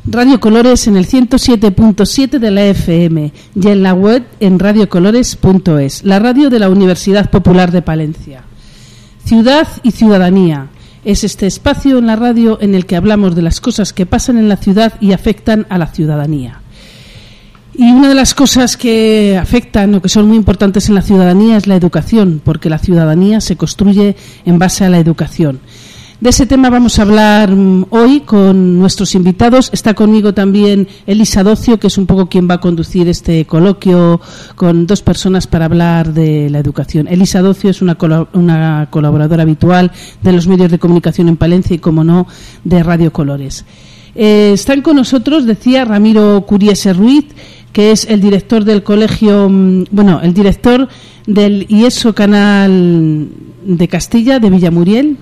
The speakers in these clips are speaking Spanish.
Radio Colores en el 107.7 de la FM y en la web en radiocolores.es, la radio de la Universidad Popular de Palencia. Ciudad y ciudadanía. Es este espacio en la radio en el que hablamos de las cosas que pasan en la ciudad y afectan a la ciudadanía. Y una de las cosas que afectan o que son muy importantes en la ciudadanía es la educación, porque la ciudadanía se construye en base a la educación. De ese tema vamos a hablar hoy con nuestros invitados. Está conmigo también Elisa Docio, que es un poco quien va a conducir este coloquio con dos personas para hablar de la educación. Elisa Docio es una colaboradora habitual de los medios de comunicación en Palencia y, como no, de Radio Colores. Están con nosotros, decía, Ramiro Curiese Ruiz, que es el director del colegio, el director del IESO Canal de Castilla, de Villamuriel,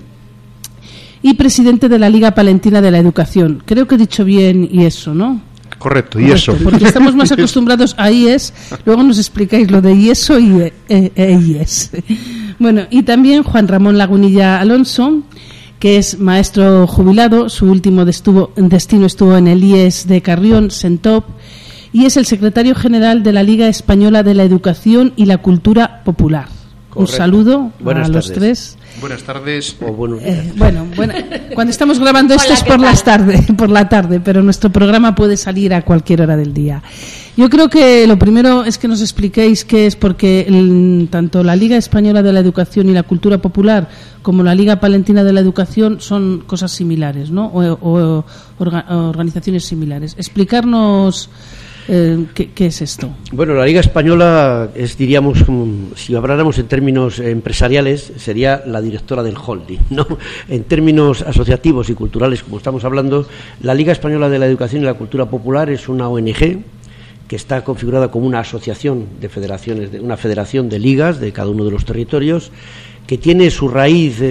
y presidente de la Liga Palentina de la Educación. Creo que he dicho bien IESO, ¿no? Correcto, IESO. Porque estamos más acostumbrados a IES, luego nos explicáis lo de IESO y IES. Bueno, y también Juan Ramón Lagunilla Alonso, que es maestro jubilado, su último destino estuvo en el IES de Carrión, Sentop, y es el secretario general de la Liga Española de la Educación y la Cultura Popular. Correcto. Un saludo a los tres. Buenas tardes. O buenos días. Cuando estamos grabando esto es por la tarde, pero nuestro programa puede salir a cualquier hora del día. Yo creo que lo primero es que nos expliquéis qué es, porque tanto la Liga Española de la Educación y la Cultura Popular como la Liga Palentina de la Educación son cosas similares, ¿no? O organizaciones similares. Explicarnos ¿qué es esto? Bueno, la Liga Española es, diríamos, si habláramos en términos empresariales, sería la directora del holding, ¿no? En términos asociativos y culturales, como estamos hablando, la Liga Española de la Educación y la Cultura Popular es una ONG que está configurada como una asociación de federaciones, una federación de ligas de cada uno de los territorios, que tiene su raíz,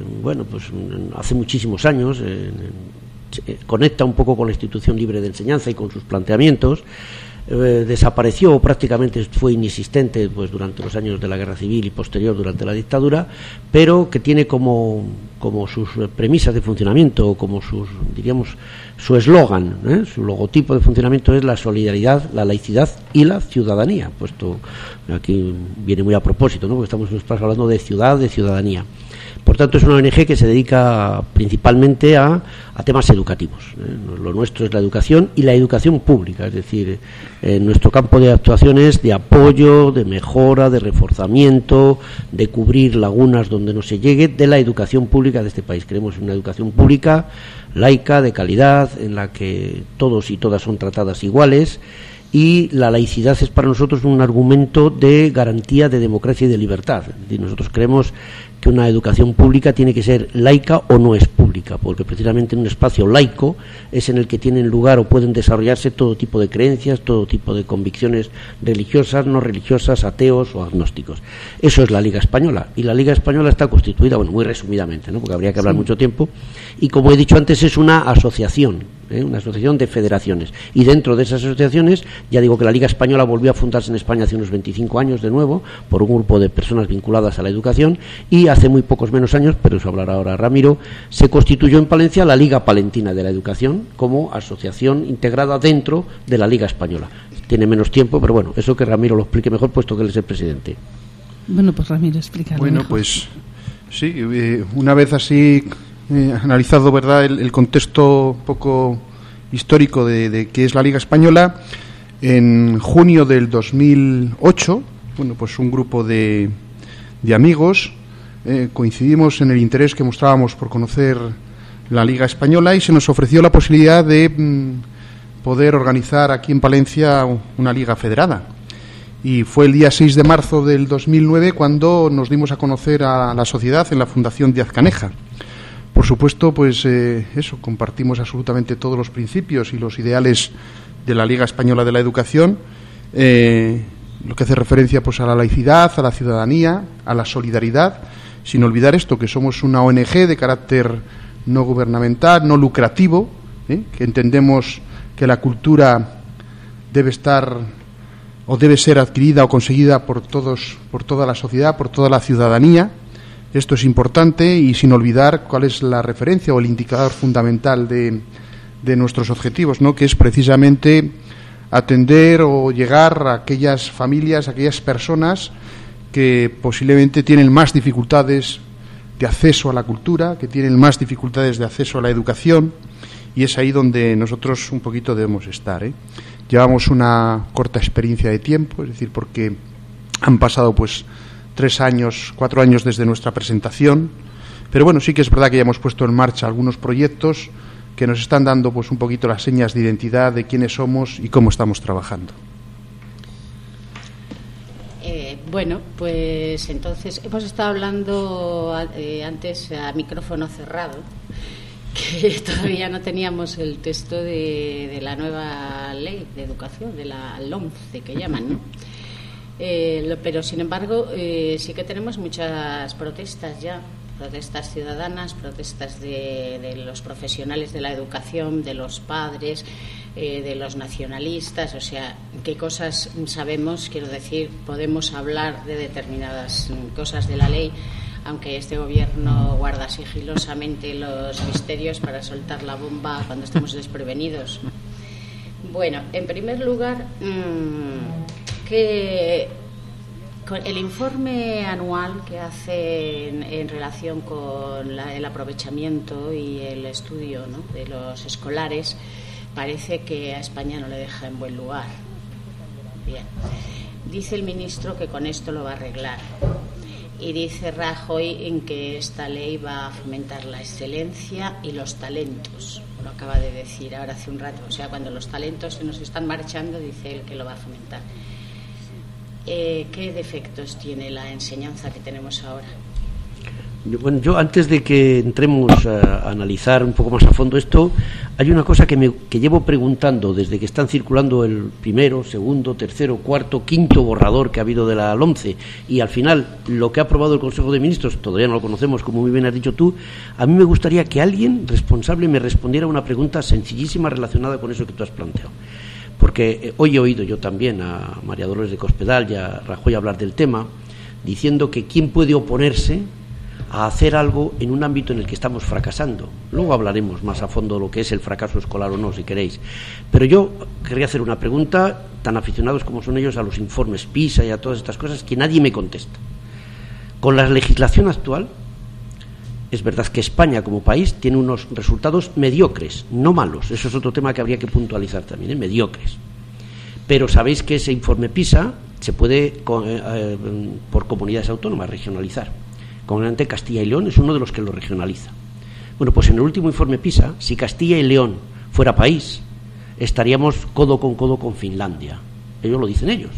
hace muchísimos años, conecta un poco con la institución libre de enseñanza y con sus planteamientos. Desapareció o prácticamente fue inexistente durante los años de la Guerra Civil y posterior durante la dictadura, pero que tiene como sus premisas de funcionamiento, como su eslogan, su logotipo de funcionamiento es la solidaridad, la laicidad y la ciudadanía. Puesto aquí viene muy a propósito, ¿no? Porque estamos hablando de ciudad, de ciudadanía. Por tanto, es una ONG que se dedica principalmente a temas educativos. Lo nuestro es la educación y la educación pública, es decir, nuestro campo de actuación es de apoyo, de mejora, de reforzamiento, de cubrir lagunas donde no se llegue, de la educación pública de este país. Queremos una educación pública, laica, de calidad, en la que todos y todas son tratadas iguales. Y la laicidad es para nosotros un argumento de garantía de democracia y de libertad. Es decir, nosotros creemos que una educación pública tiene que ser laica o no es pública, porque precisamente en un espacio laico es en el que tienen lugar o pueden desarrollarse todo tipo de creencias, todo tipo de convicciones religiosas, no religiosas, ateos o agnósticos. Eso es la Liga Española, y la Liga Española está constituida, muy resumidamente, ¿no? Porque habría que hablar mucho tiempo, y como he dicho antes es una asociación de federaciones, y dentro de esas asociaciones, ya digo que la Liga Española volvió a fundarse en España hace unos 25 años de nuevo, por un grupo de personas vinculadas a la educación, y hace muy pocos menos años, pero eso hablará ahora Ramiro, se constituyó en Palencia la Liga Palentina de la Educación como asociación integrada dentro de la Liga Española. Tiene menos tiempo, pero bueno, eso que Ramiro lo explique mejor, puesto que él es el presidente. Bueno, pues Ramiro, explícalo mejor. Pues sí, una vez así analizado, ¿verdad?, el contexto un poco histórico de qué es la Liga Española, en junio del 2008, pues un grupo de amigos coincidimos en el interés que mostrábamos por conocer la Liga Española y se nos ofreció la posibilidad de poder organizar aquí en Palencia una liga federada. Y fue el día 6 de marzo del 2009 cuando nos dimos a conocer a la sociedad en la Fundación Díaz Caneja. Por supuesto, compartimos absolutamente todos los principios y los ideales de la Liga Española de la Educación, lo que hace referencia a la laicidad, a la ciudadanía, a la solidaridad, sin olvidar esto, que somos una ONG de carácter no gubernamental, no lucrativo, que entendemos que la cultura debe ser adquirida o conseguida por toda la sociedad, por toda la ciudadanía. Esto es importante, y sin olvidar cuál es la referencia o el indicador fundamental de de nuestros objetivos, ¿no? Que es precisamente atender o llegar a aquellas familias, a aquellas personas que posiblemente tienen más dificultades de acceso a la cultura, que tienen más dificultades de acceso a la educación, y es ahí donde nosotros un poquito debemos estar, ¿eh? Llevamos una corta experiencia de tiempo, es decir, porque han pasado pues 3 años, 4 años desde nuestra presentación, pero bueno, sí que es verdad que ya hemos puesto en marcha algunos proyectos que nos están dando pues un poquito las señas de identidad de quiénes somos y cómo estamos trabajando. Bueno, pues entonces hemos estado hablando antes a micrófono cerrado, que todavía no teníamos el texto de la nueva ley de educación, de la LOMCE que llaman, ¿no? Pero sin embargo sí que tenemos muchas protestas ya, protestas ciudadanas, protestas de los profesionales de la educación, de los padres, de los nacionalistas, o sea, qué cosas sabemos, quiero decir, podemos hablar de determinadas cosas de la ley, aunque este gobierno guarda sigilosamente los misterios para soltar la bomba cuando estemos desprevenidos. Bueno, en primer lugar, que el informe anual que hacen en relación con el aprovechamiento y el estudio, ¿no?, de los escolares, parece que a España no le deja en buen lugar. Bien, dice el ministro que con esto lo va a arreglar, y dice Rajoy en que esta ley va a fomentar la excelencia y los talentos. Lo acaba de decir ahora hace un rato, o sea, cuando los talentos se nos están marchando, dice él que lo va a fomentar. ¿Qué defectos tiene la enseñanza que tenemos ahora? Bueno, yo antes de que entremos a analizar un poco más a fondo esto, hay una cosa que llevo preguntando desde que están circulando el primero, segundo, tercero, cuarto, quinto borrador que ha habido de la LOMCE, y al final lo que ha aprobado el Consejo de Ministros, todavía no lo conocemos, como muy bien has dicho tú. A mí me gustaría que alguien responsable me respondiera una pregunta sencillísima relacionada con eso que tú has planteado. Porque hoy he oído yo también a María Dolores de Cospedal y a Rajoy hablar del tema, diciendo que quién puede oponerse a hacer algo en un ámbito en el que estamos fracasando. Luego hablaremos más a fondo de lo que es el fracaso escolar o no, si queréis. Pero yo querría hacer una pregunta, tan aficionados como son ellos a los informes PISA y a todas estas cosas, que nadie me contesta. Con la legislación actual, es verdad que España como país tiene unos resultados mediocres, no malos. Eso es otro tema que habría que puntualizar también, mediocres. Pero sabéis que ese informe PISA se puede, por comunidades autónomas, regionalizar. Concretamente Castilla y León es uno de los que lo regionaliza. Bueno, pues en el último informe PISA, si Castilla y León fuera país, estaríamos codo con Finlandia. Ellos lo dicen ellos.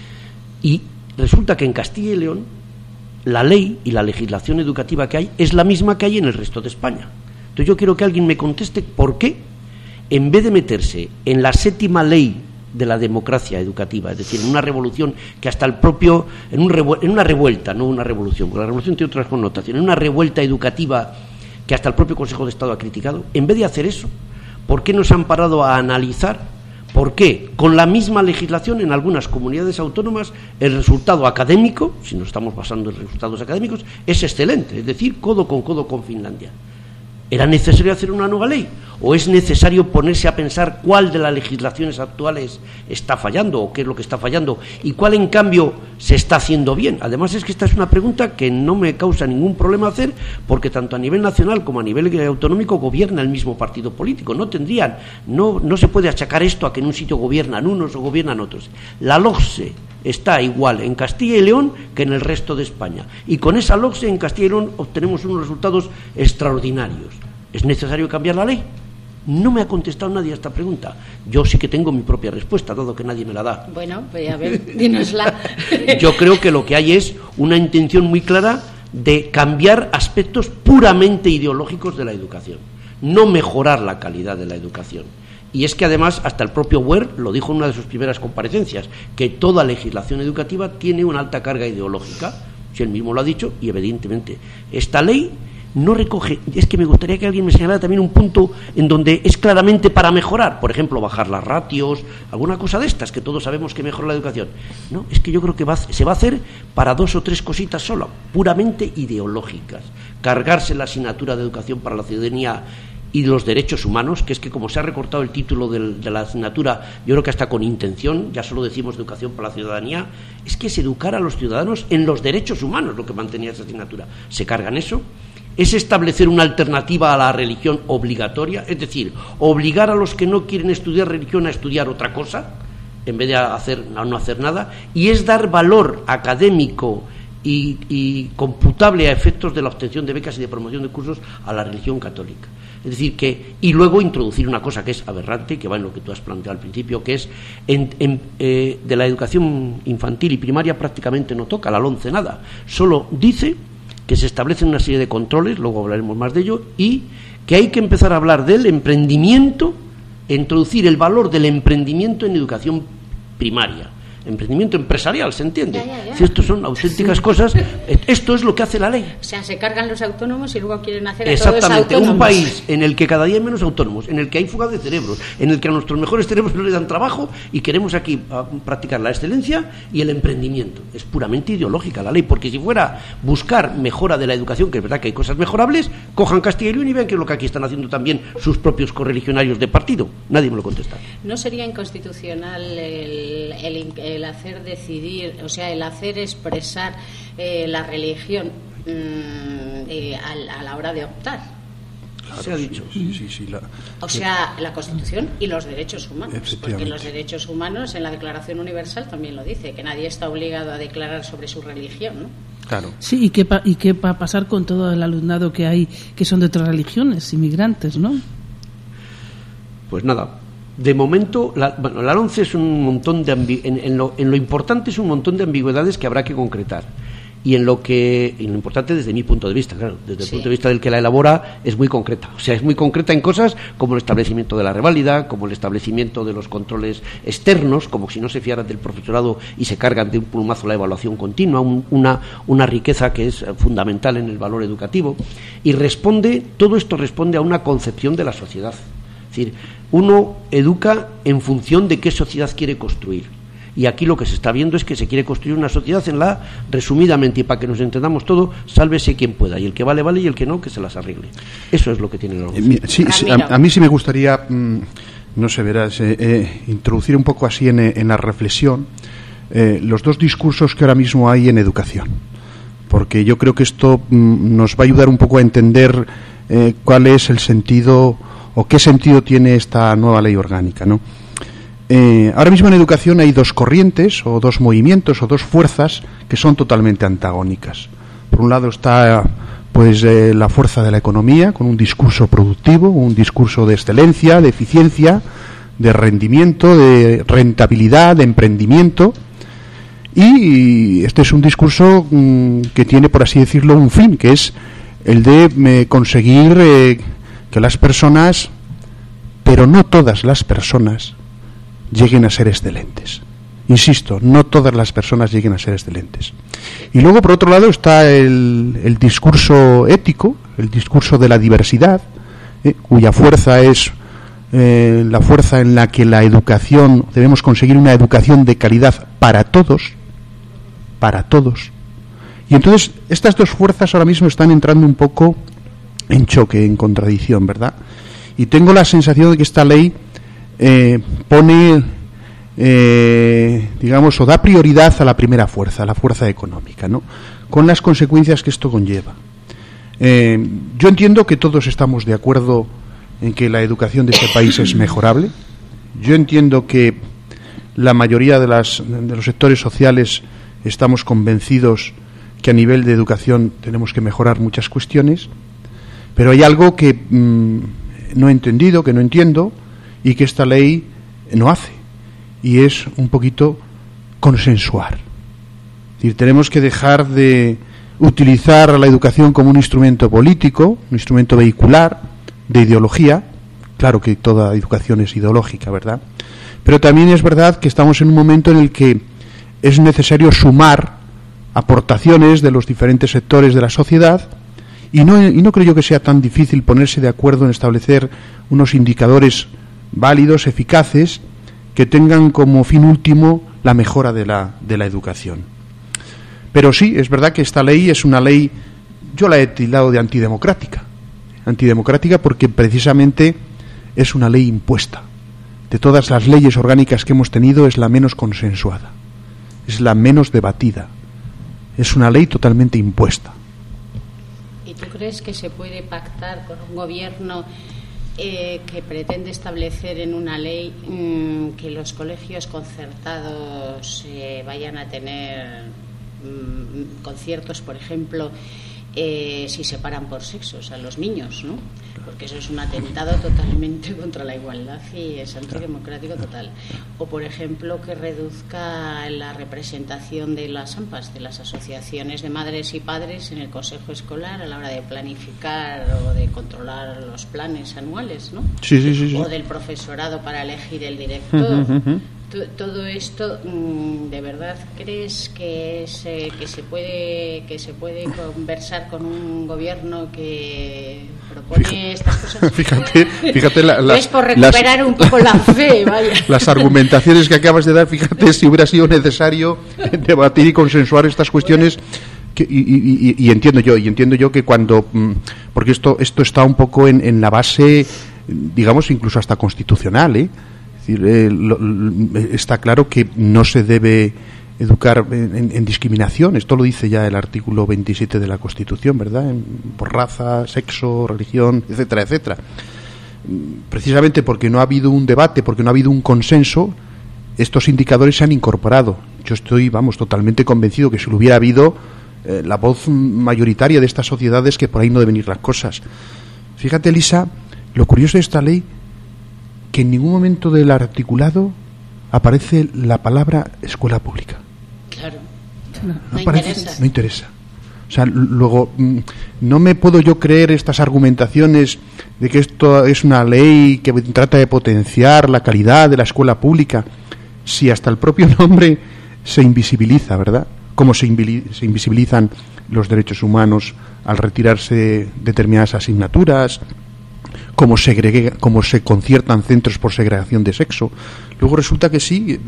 Y resulta que en Castilla y León la ley y la legislación educativa que hay es la misma que hay en el resto de España. Entonces yo quiero que alguien me conteste por qué, en vez de meterse en la 7ª ley de la democracia educativa, es decir, en una revolución que hasta el propio, en una revuelta, no una revolución, porque la revolución tiene otras connotaciones, en una revuelta educativa que hasta el propio Consejo de Estado ha criticado, en vez de hacer eso, ¿por qué no se han parado a analizar por qué con la misma legislación en algunas comunidades autónomas el resultado académico, si nos estamos basando en resultados académicos, es excelente, es decir, codo con Finlandia? ¿Era necesario hacer una nueva ley? ¿O es necesario ponerse a pensar cuál de las legislaciones actuales está fallando o qué es lo que está fallando y cuál, en cambio, se está haciendo bien? Además, es que esta es una pregunta que no me causa ningún problema hacer, porque tanto a nivel nacional como a nivel autonómico gobierna el mismo partido político. No se puede achacar esto a que en un sitio gobiernan unos o gobiernan otros. La LOGSE está igual en Castilla y León que en el resto de España. Y con esa LOGSE en Castilla y León obtenemos unos resultados extraordinarios. ¿Es necesario cambiar la ley? No me ha contestado nadie a esta pregunta. Yo sí que tengo mi propia respuesta, dado que nadie me la da. Bueno, pues a ver, dínosla. Yo creo que lo que hay es una intención muy clara de cambiar aspectos puramente ideológicos de la educación, no mejorar la calidad de la educación. Y es que además hasta el propio Wert lo dijo en una de sus primeras comparecencias, que toda legislación educativa tiene una alta carga ideológica. Si él mismo lo ha dicho, y evidentemente esta ley no recoge. Es que me gustaría que alguien me señalara también un punto en donde es claramente para mejorar, por ejemplo, bajar las ratios, alguna cosa de estas, que todos sabemos que mejora la educación. No, es que yo creo que se va a hacer para 2 o 3 cositas solo, puramente ideológicas. Cargarse la asignatura de educación para la ciudadanía y los derechos humanos, que es que como se ha recortado el título de la asignatura, yo creo que hasta con intención, ya solo decimos educación para la ciudadanía, es que es educar a los ciudadanos en los derechos humanos lo que mantenía esa asignatura. Se cargan eso. Es establecer una alternativa a la religión obligatoria, es decir, obligar a los que no quieren estudiar religión a estudiar otra cosa, en vez de no hacer nada, y es dar valor académico y computable a efectos de la obtención de becas y de promoción de cursos a la religión católica. Es decir, y luego introducir una cosa que es aberrante, que va en lo que tú has planteado al principio, que es de la educación infantil y primaria prácticamente no toca, la LOMCE nada, solo dice que se establecen una serie de controles, luego hablaremos más de ello, y que hay que empezar a hablar del emprendimiento, introducir el valor del emprendimiento en educación primaria. Emprendimiento empresarial, ¿se entiende? Ya. Si esto son auténticas cosas, esto es lo que hace la ley. O sea, se cargan los autónomos y luego quieren hacer a exactamente, todos autónomos. Un país en el que cada día hay menos autónomos, en el que hay fuga de cerebros, en el que a nuestros mejores cerebros no les dan trabajo y queremos aquí practicar la excelencia y el emprendimiento. Es puramente ideológica la ley, porque si fuera buscar mejora de la educación, que es verdad que hay cosas mejorables, cojan Castilla y León y vean que es lo que aquí están haciendo también sus propios correligionarios de partido. Nadie me lo contesta. ¿No sería inconstitucional el hacer decidir, o sea, el hacer expresar la religión a la hora de optar? Claro, se ha dicho. La Constitución y los derechos humanos, porque los derechos humanos en la Declaración Universal también lo dice, que nadie está obligado a declarar sobre su religión, ¿no? Claro. Sí, y qué va a pasar con todo el alumnado que hay que son de otras religiones, inmigrantes, ¿no? Pues nada. De momento, la LOMCE es un montón de en lo importante es un montón de ambigüedades que habrá que concretar. Y en lo importante desde mi punto de vista, claro, desde el punto de vista del que la elabora, es muy concreta. O sea, es muy concreta en cosas como el establecimiento de la reválida, como el establecimiento de los controles externos, como si no se fiaran del profesorado y se cargan de un plumazo la evaluación continua, una riqueza que es fundamental en el valor educativo. Y todo esto responde a una concepción de la sociedad. Es decir, uno educa en función de qué sociedad quiere construir. Y aquí lo que se está viendo es que se quiere construir una sociedad en la, resumidamente, y para que nos entendamos todo, sálvese quien pueda. Y el que vale, vale, y el que no, que se las arregle. Eso es lo que tiene la organización. A mí sí me gustaría, no sé, verás, introducir un poco así en la reflexión los dos discursos que ahora mismo hay en educación. Porque yo creo que esto nos va a ayudar un poco a entender cuál es el sentido o qué sentido tiene esta nueva ley orgánica, ¿no? Ahora mismo en educación hay dos corrientes o dos movimientos o dos fuerzas que son totalmente antagónicas. Por un lado está la fuerza de la economía, con un discurso productivo, un discurso de excelencia, de eficiencia, de rendimiento, de rentabilidad, de emprendimiento. Y este es un discurso que tiene, por así decirlo, un fin, que es el de conseguir que las personas, pero no todas las personas, lleguen a ser excelentes. Insisto, no todas las personas lleguen a ser excelentes. Y luego, por otro lado, está el discurso ético, el discurso de la diversidad, cuya fuerza es la fuerza en la que la educación, debemos conseguir una educación de calidad para todos. Y entonces, estas dos fuerzas ahora mismo están entrando un poco en choque, en contradicción, ¿verdad? Y tengo la sensación de que esta ley pone, digamos, o da prioridad a la primera fuerza, a la fuerza económica, ¿no? Con las consecuencias que esto conlleva. Yo entiendo que todos estamos de acuerdo en que la educación de este país es mejorable. Yo entiendo que la mayoría de los sectores sociales estamos convencidos que a nivel de educación tenemos que mejorar muchas cuestiones. Pero hay algo que no he entendido, que no entiendo, y que esta ley no hace, y es un poquito consensuar. Es decir, tenemos que dejar de utilizar la educación como un instrumento político, un instrumento vehicular, de ideología. Claro que toda educación es ideológica, ¿verdad? Pero también es verdad que estamos en un momento en el que es necesario sumar aportaciones de los diferentes sectores de la sociedad. Y no creo yo que sea tan difícil ponerse de acuerdo en establecer unos indicadores válidos, eficaces, que tengan como fin último la mejora de la educación. Pero sí, es verdad que esta ley es una ley, yo la he tildado de antidemocrática. antidemocrática porque precisamente es una ley impuesta. De todas las leyes orgánicas que hemos tenido es la menos consensuada, es la menos debatida, es una ley totalmente impuesta. ¿Y tú crees que se puede pactar con un gobierno que pretende establecer en una ley que los colegios concertados vayan a tener conciertos, por ejemplo, si separan por sexos a los niños, ¿no? Porque eso es un atentado totalmente contra la igualdad y es antidemocrático total. O, por ejemplo, que reduzca la representación de las AMPAs, de las asociaciones de madres y padres en el consejo escolar a la hora de planificar o de controlar los planes anuales, ¿no? Sí. O del profesorado para elegir el director. Todo esto, ¿de verdad crees que se puede conversar con un gobierno que propone estas cosas? Fíjate es por recuperar un poco la fe, vaya. Las argumentaciones que acabas de dar, fíjate si hubiera sido necesario debatir y consensuar estas cuestiones. Y entiendo yo que cuando, porque esto está un poco en la base, digamos, incluso hasta constitucional, Es decir, está claro que no se debe educar en discriminación. Esto lo dice ya el artículo 27 de la Constitución, ¿verdad? Por raza, sexo, religión, etcétera, etcétera. Precisamente porque no ha habido un debate, porque no ha habido un consenso, estos indicadores se han incorporado. Yo estoy, totalmente convencido que si lo hubiera habido, la voz mayoritaria de estas sociedades, que por ahí no deben ir las cosas. Fíjate, Elisa, lo curioso de esta ley, que en ningún momento del articulado aparece la palabra escuela pública. Claro. No interesa. O sea, luego, no me puedo yo creer estas argumentaciones de que esto es una ley que trata de potenciar la calidad de la escuela pública, si hasta el propio nombre se invisibiliza, ¿verdad? Como se invisibilizan los derechos humanos al retirarse determinadas asignaturas, cómo se conciertan centros por segregación de sexo. Luego resulta que sí,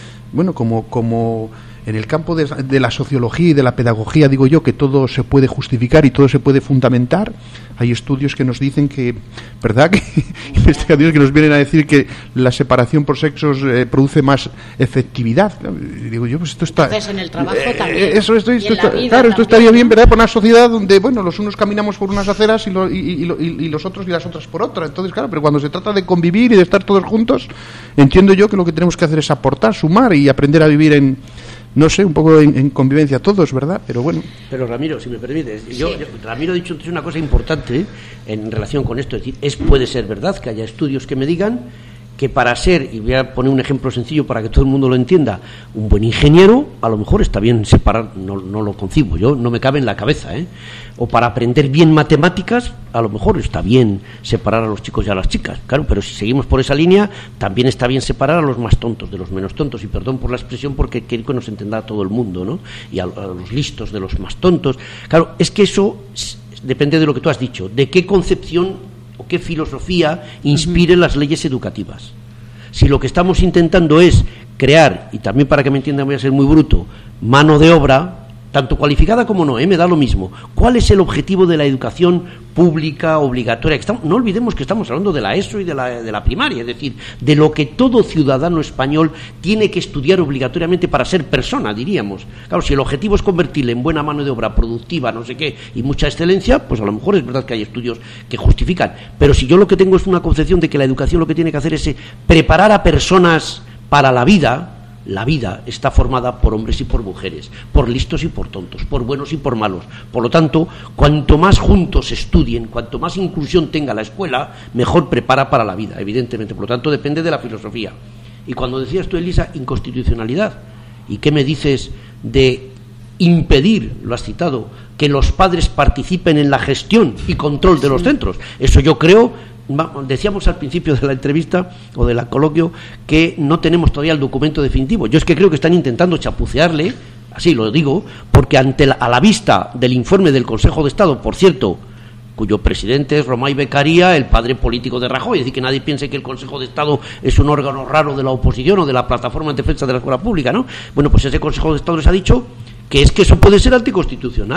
como en el campo de la sociología y de la pedagogía, digo yo, que todo se puede justificar y todo se puede fundamentar. Hay estudios que nos dicen que, ¿verdad?, que investigaciones que nos vienen a decir que la separación por sexos produce más efectividad. Y digo yo, pues esto está... Entonces, en el trabajo también. Esto estaría bien, ¿verdad?, por una sociedad donde, los unos caminamos por unas aceras y los otros y las otras por otra. Entonces, claro, pero cuando se trata de convivir y de estar todos juntos, entiendo yo que lo que tenemos que hacer es aportar, sumar y aprender a vivir un poco en convivencia todos, ¿verdad? Pero bueno. Pero Ramiro, si me permites, Ramiro ha dicho una cosa importante en relación con esto, es decir, puede ser verdad que haya estudios que me digan que para ser, y voy a poner un ejemplo sencillo para que todo el mundo lo entienda, un buen ingeniero, a lo mejor está bien separar, no lo concibo, no me cabe en la cabeza, o para aprender bien matemáticas, a lo mejor está bien separar a los chicos y a las chicas, claro, pero si seguimos por esa línea, también está bien separar a los más tontos de los menos tontos, y perdón por la expresión porque quiero que nos entienda todo el mundo, ¿no? Y a los listos de los más tontos. Claro, es que eso depende de lo que tú has dicho, de qué concepción o qué filosofía inspire las leyes educativas. Si lo que estamos intentando es crear, y también para que me entiendan voy a ser muy bruto, mano de obra, tanto cualificada como no, me da lo mismo. ¿Cuál es el objetivo de la educación pública obligatoria? No olvidemos que estamos hablando de la ESO y de la primaria, es decir, de lo que todo ciudadano español tiene que estudiar obligatoriamente para ser persona, diríamos. Claro, si el objetivo es convertirle en buena mano de obra productiva, no sé qué, y mucha excelencia, pues a lo mejor es verdad que hay estudios que justifican. Pero si yo lo que tengo es una concepción de que la educación lo que tiene que hacer es preparar a personas para la vida está formada por hombres y por mujeres, por listos y por tontos, por buenos y por malos. Por lo tanto, cuanto más juntos estudien, cuanto más inclusión tenga la escuela, mejor prepara para la vida, evidentemente. Por lo tanto, depende de la filosofía. Y cuando decías tú, Elisa, inconstitucionalidad, ¿y qué me dices de impedir, lo has citado, que los padres participen en la gestión y control de los centros? Eso yo creo... Decíamos al principio de la entrevista o del coloquio que no tenemos todavía el documento definitivo. Yo es que creo que están intentando chapucearle, así lo digo, porque a la vista del informe del Consejo de Estado, por cierto, cuyo presidente es Romay Beccaria, el padre político de Rajoy, es decir, que nadie piense que el Consejo de Estado es un órgano raro de la oposición o de la plataforma en defensa de la escuela pública, ¿no? Bueno, pues ese Consejo de Estado les ha dicho que es que eso puede ser anticonstitucional.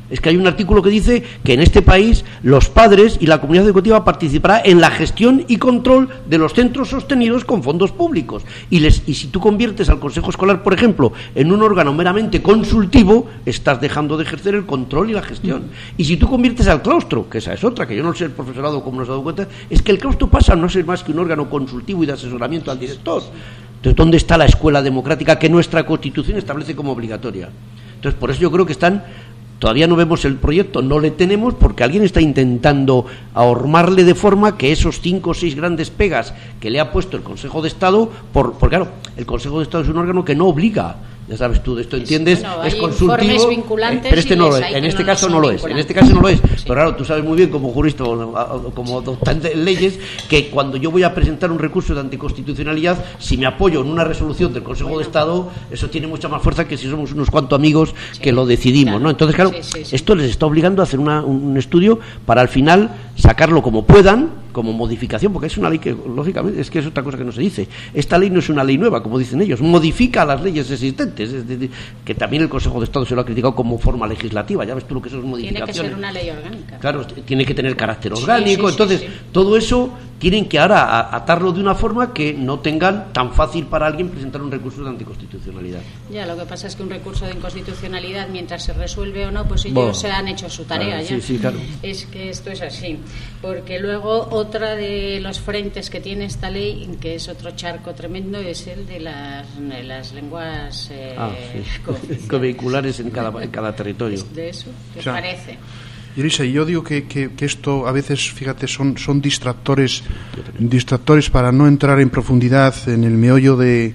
Es que hay un artículo que dice que en este país los padres y la comunidad educativa participará en la gestión y control de los centros sostenidos con fondos públicos. Y si tú conviertes al Consejo Escolar, por ejemplo, en un órgano meramente consultivo, estás dejando de ejercer el control y la gestión. Y si tú conviertes al claustro, que esa es otra, que yo no sé el profesorado cómo nos ha dado cuenta, es que el claustro pasa a no ser más que un órgano consultivo y de asesoramiento al director. Entonces, ¿dónde está la escuela democrática que nuestra Constitución establece como obligatoria? Entonces, por eso yo creo que todavía no vemos el proyecto, no le tenemos, porque alguien está intentando ahormarle de forma que esos 5 o 6 grandes pegas que le ha puesto el Consejo de Estado, porque claro, el Consejo de Estado es un órgano que no obliga. Ya sabes tú de esto, ¿entiendes? Bueno, es consultivo, pero no lo es. En este caso no lo es. En este caso no lo es. Sí. Pero claro, tú sabes muy bien como jurista o como docente en leyes que cuando yo voy a presentar un recurso de anticonstitucionalidad, si me apoyo en una resolución del Consejo de Estado, eso tiene mucha más fuerza que si somos unos cuantos amigos que lo decidimos, claro. ¿No? Entonces, claro, esto les está obligando a hacer un estudio para al final sacarlo como puedan, como modificación, porque es una ley que, lógicamente, es que es otra cosa que no se dice. Esta ley no es una ley nueva, como dicen ellos, modifica las leyes existentes, es decir, que también el Consejo de Estado se lo ha criticado como forma legislativa. Ya ves tú lo que eso es modificaciones. Tiene que ser una ley orgánica. Claro, tiene que tener carácter orgánico. Entonces, todo eso tienen que ahora atarlo de una forma que no tengan tan fácil para alguien presentar un recurso de anticonstitucionalidad. Ya, lo que pasa es que un recurso de inconstitucionalidad, mientras se resuelve o no, pues ellos se han hecho su tarea. Claro, ya. Sí, claro. Es que esto es así. Porque luego otra de los frentes que tiene esta ley, que es otro charco tremendo, es el de las lenguas covehiculares en cada territorio. ¿De eso? ¿Qué os parece? Elisa, yo digo que esto a veces, fíjate, son distractores para no entrar en profundidad en el meollo del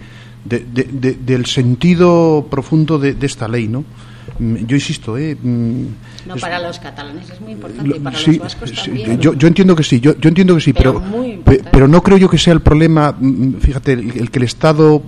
sentido profundo de esta ley, ¿no? Yo insisto, no, para los catalanes es muy importante y para los vascos también. Yo entiendo que sí, yo entiendo que sí, pero no creo yo que sea el problema, fíjate, el que el Estado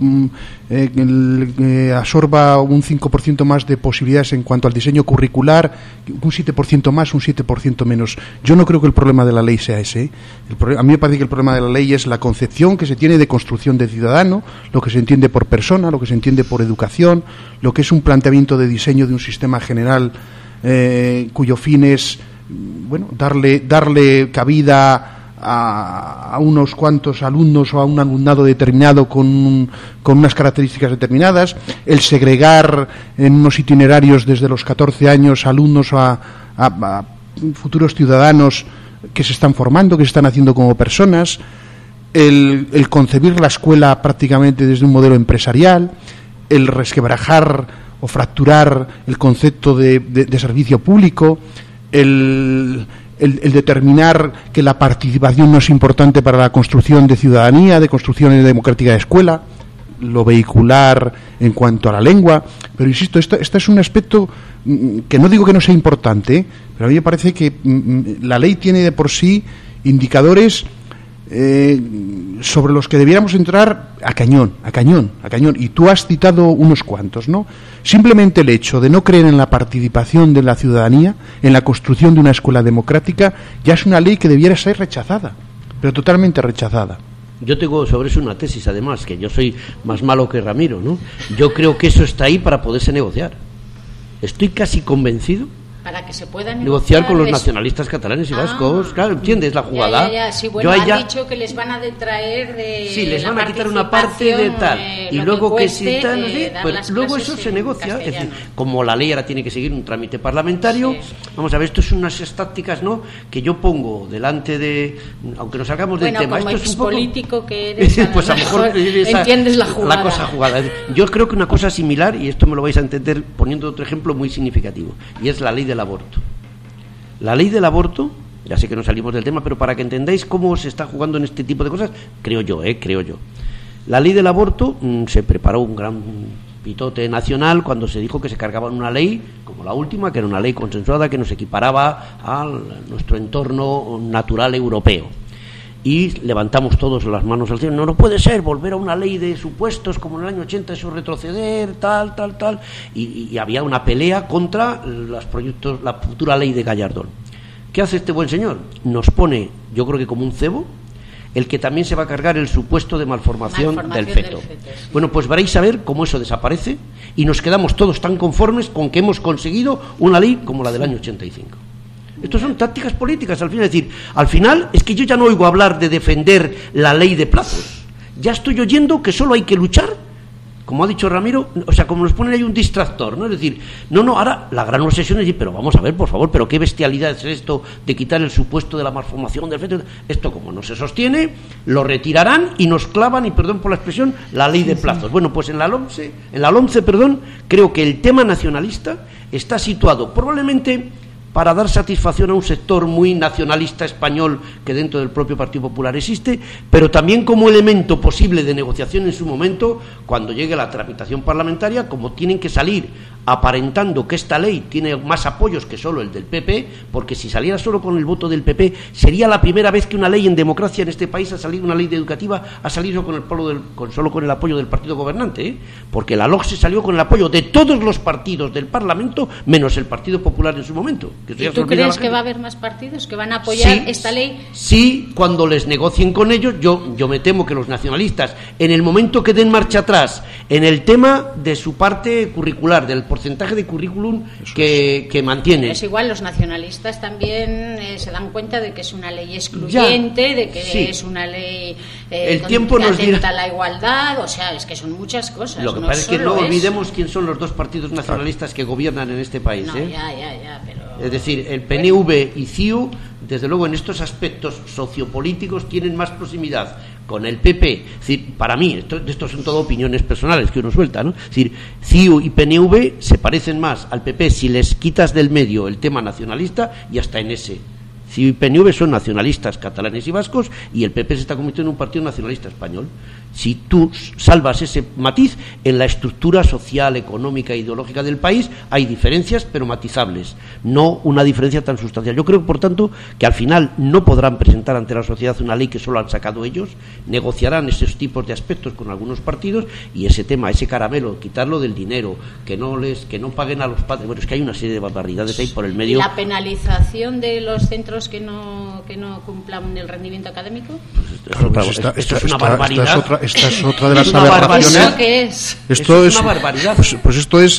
absorba un 5% más de posibilidades en cuanto al diseño curricular, un 7% más, un 7% menos. Yo no creo que el problema de la ley sea ese. A mí me parece que el problema de la ley es la concepción que se tiene de construcción de ciudadano, lo que se entiende por persona, lo que se entiende por educación, lo que es un planteamiento de diseño de un sistema general cuyo fin es, bueno, darle cabida a unos cuantos alumnos o a un alumnado determinado con unas características determinadas, el segregar en unos itinerarios desde los 14 años alumnos a futuros ciudadanos que se están formando, que se están haciendo como personas, el concebir la escuela prácticamente desde un modelo empresarial, el resquebrajar o fracturar el concepto de servicio público, el determinar que la participación no es importante para la construcción de ciudadanía, de construcción democrática de escuela, lo vehicular en cuanto a la lengua. Pero insisto, este es un aspecto que no digo que no sea importante, pero a mí me parece que la ley tiene de por sí indicadores sobre los que debiéramos entrar a cañón, y tú has citado unos cuantos, ¿no? Simplemente el hecho de no creer en la participación de la ciudadanía, en la construcción de una escuela democrática, ya es una ley que debiera ser rechazada, pero totalmente rechazada. Yo tengo sobre eso una tesis, además, que yo soy más malo que Ramiro, ¿no? Yo creo que eso está ahí para poderse negociar. Estoy casi convencido para que se pueda negociar con los nacionalistas catalanes y vascos. Claro, ¿entiendes la jugada? Ya. Sí, bueno, han dicho que les van a detraer de sí, les van a quitar una parte de tal. Y luego que si tal, pues luego eso se negocia. Es decir, como la ley ahora tiene que seguir un trámite parlamentario, vamos a ver, esto es unas tácticas, ¿no?, que yo pongo delante de, aunque nos salgamos del tema. Como esto es un poco político que eres, pues a lo mejor entiendes la jugada. La cosa jugada. Yo creo que una cosa similar, y esto me lo vais a entender poniendo otro ejemplo muy significativo, y es la ley del aborto. La ley del aborto, ya sé que no salimos del tema, pero para que entendáis cómo se está jugando en este tipo de cosas, creo yo. La ley del aborto se preparó un gran pitote nacional cuando se dijo que se cargaba una ley como la última, que era una ley consensuada que nos equiparaba a nuestro entorno natural europeo. Y levantamos todos las manos al cielo. No puede ser volver a una ley de supuestos como en el año 80, eso retroceder, tal. Y había una pelea contra los proyectos, la futura ley de Gallardón. ¿Qué hace este buen señor? Nos pone, yo creo que como un cebo, el que también se va a cargar el supuesto de malformación del feto. Sí. Bueno, pues veréis a ver cómo eso desaparece y nos quedamos todos tan conformes con que hemos conseguido una ley como la del año 85. Estos son tácticas políticas, al final. Es decir, al final es que yo ya no oigo hablar de defender la ley de plazos. Ya estoy oyendo que solo hay que luchar, como ha dicho Ramiro, o sea, como nos ponen ahí un distractor, ¿no? Es decir, no, ahora la gran obsesión es decir, pero vamos a ver, por favor, pero qué bestialidad es esto de quitar el supuesto de la malformación del feto. Esto, como no se sostiene, lo retirarán y nos clavan, y perdón por la expresión, la ley de plazos. Bueno, pues en la LOMCE, creo que el tema nacionalista está situado probablemente para dar satisfacción a un sector muy nacionalista español que dentro del propio Partido Popular existe, pero también como elemento posible de negociación en su momento, cuando llegue la tramitación parlamentaria, como tienen que salir aparentando que esta ley tiene más apoyos que solo el del PP, porque si saliera solo con el voto del PP, sería la primera vez que una ley en democracia en este país ha salido, una ley educativa, ha salido solo con el apoyo del partido gobernante, porque la LOGSE salió con el apoyo de todos los partidos del Parlamento, menos el Partido Popular en su momento. ¿Y tú crees que va a haber más partidos que van a apoyar esta ley? Sí, cuando les negocien con ellos. Yo me temo que los nacionalistas, en el momento que den marcha atrás en el tema de su parte curricular, del porcentaje de currículum que mantiene. Es igual, los nacionalistas también se dan cuenta de que es una ley excluyente, de que es una ley el tiempo nos atenta a la igualdad, o sea, es que son muchas cosas. Lo que pasa es que no olvidemos quién son los dos partidos nacionalistas que gobiernan en este país. Pero... Es decir, el PNV y CiU, desde luego en estos aspectos sociopolíticos tienen más proximidad con el PP. Es decir, para mí, esto son todo opiniones personales que uno suelta, ¿no? Es decir, CiU y PNV se parecen más al PP si les quitas del medio el tema nacionalista, y hasta en ese. CiU y PNV son nacionalistas catalanes y vascos, y el PP se está convirtiendo en un partido nacionalista español. Si tú salvas ese matiz, en la estructura social, económica e ideológica del país hay diferencias, pero matizables, no una diferencia tan sustancial. Yo creo, por tanto, que al final no podrán presentar ante la sociedad una ley que solo han sacado ellos, negociarán esos tipos de aspectos con algunos partidos, y ese tema, ese caramelo, quitarlo del dinero, que no paguen a los padres. Bueno, es que hay una serie de barbaridades ahí por el medio. ¿Y la penalización de los centros que no cumplan el rendimiento académico? Pues esto es una barbaridad. Esta es otra de las aberraciones. ¿Eso qué es? Esto es una barbaridad. Pues esto es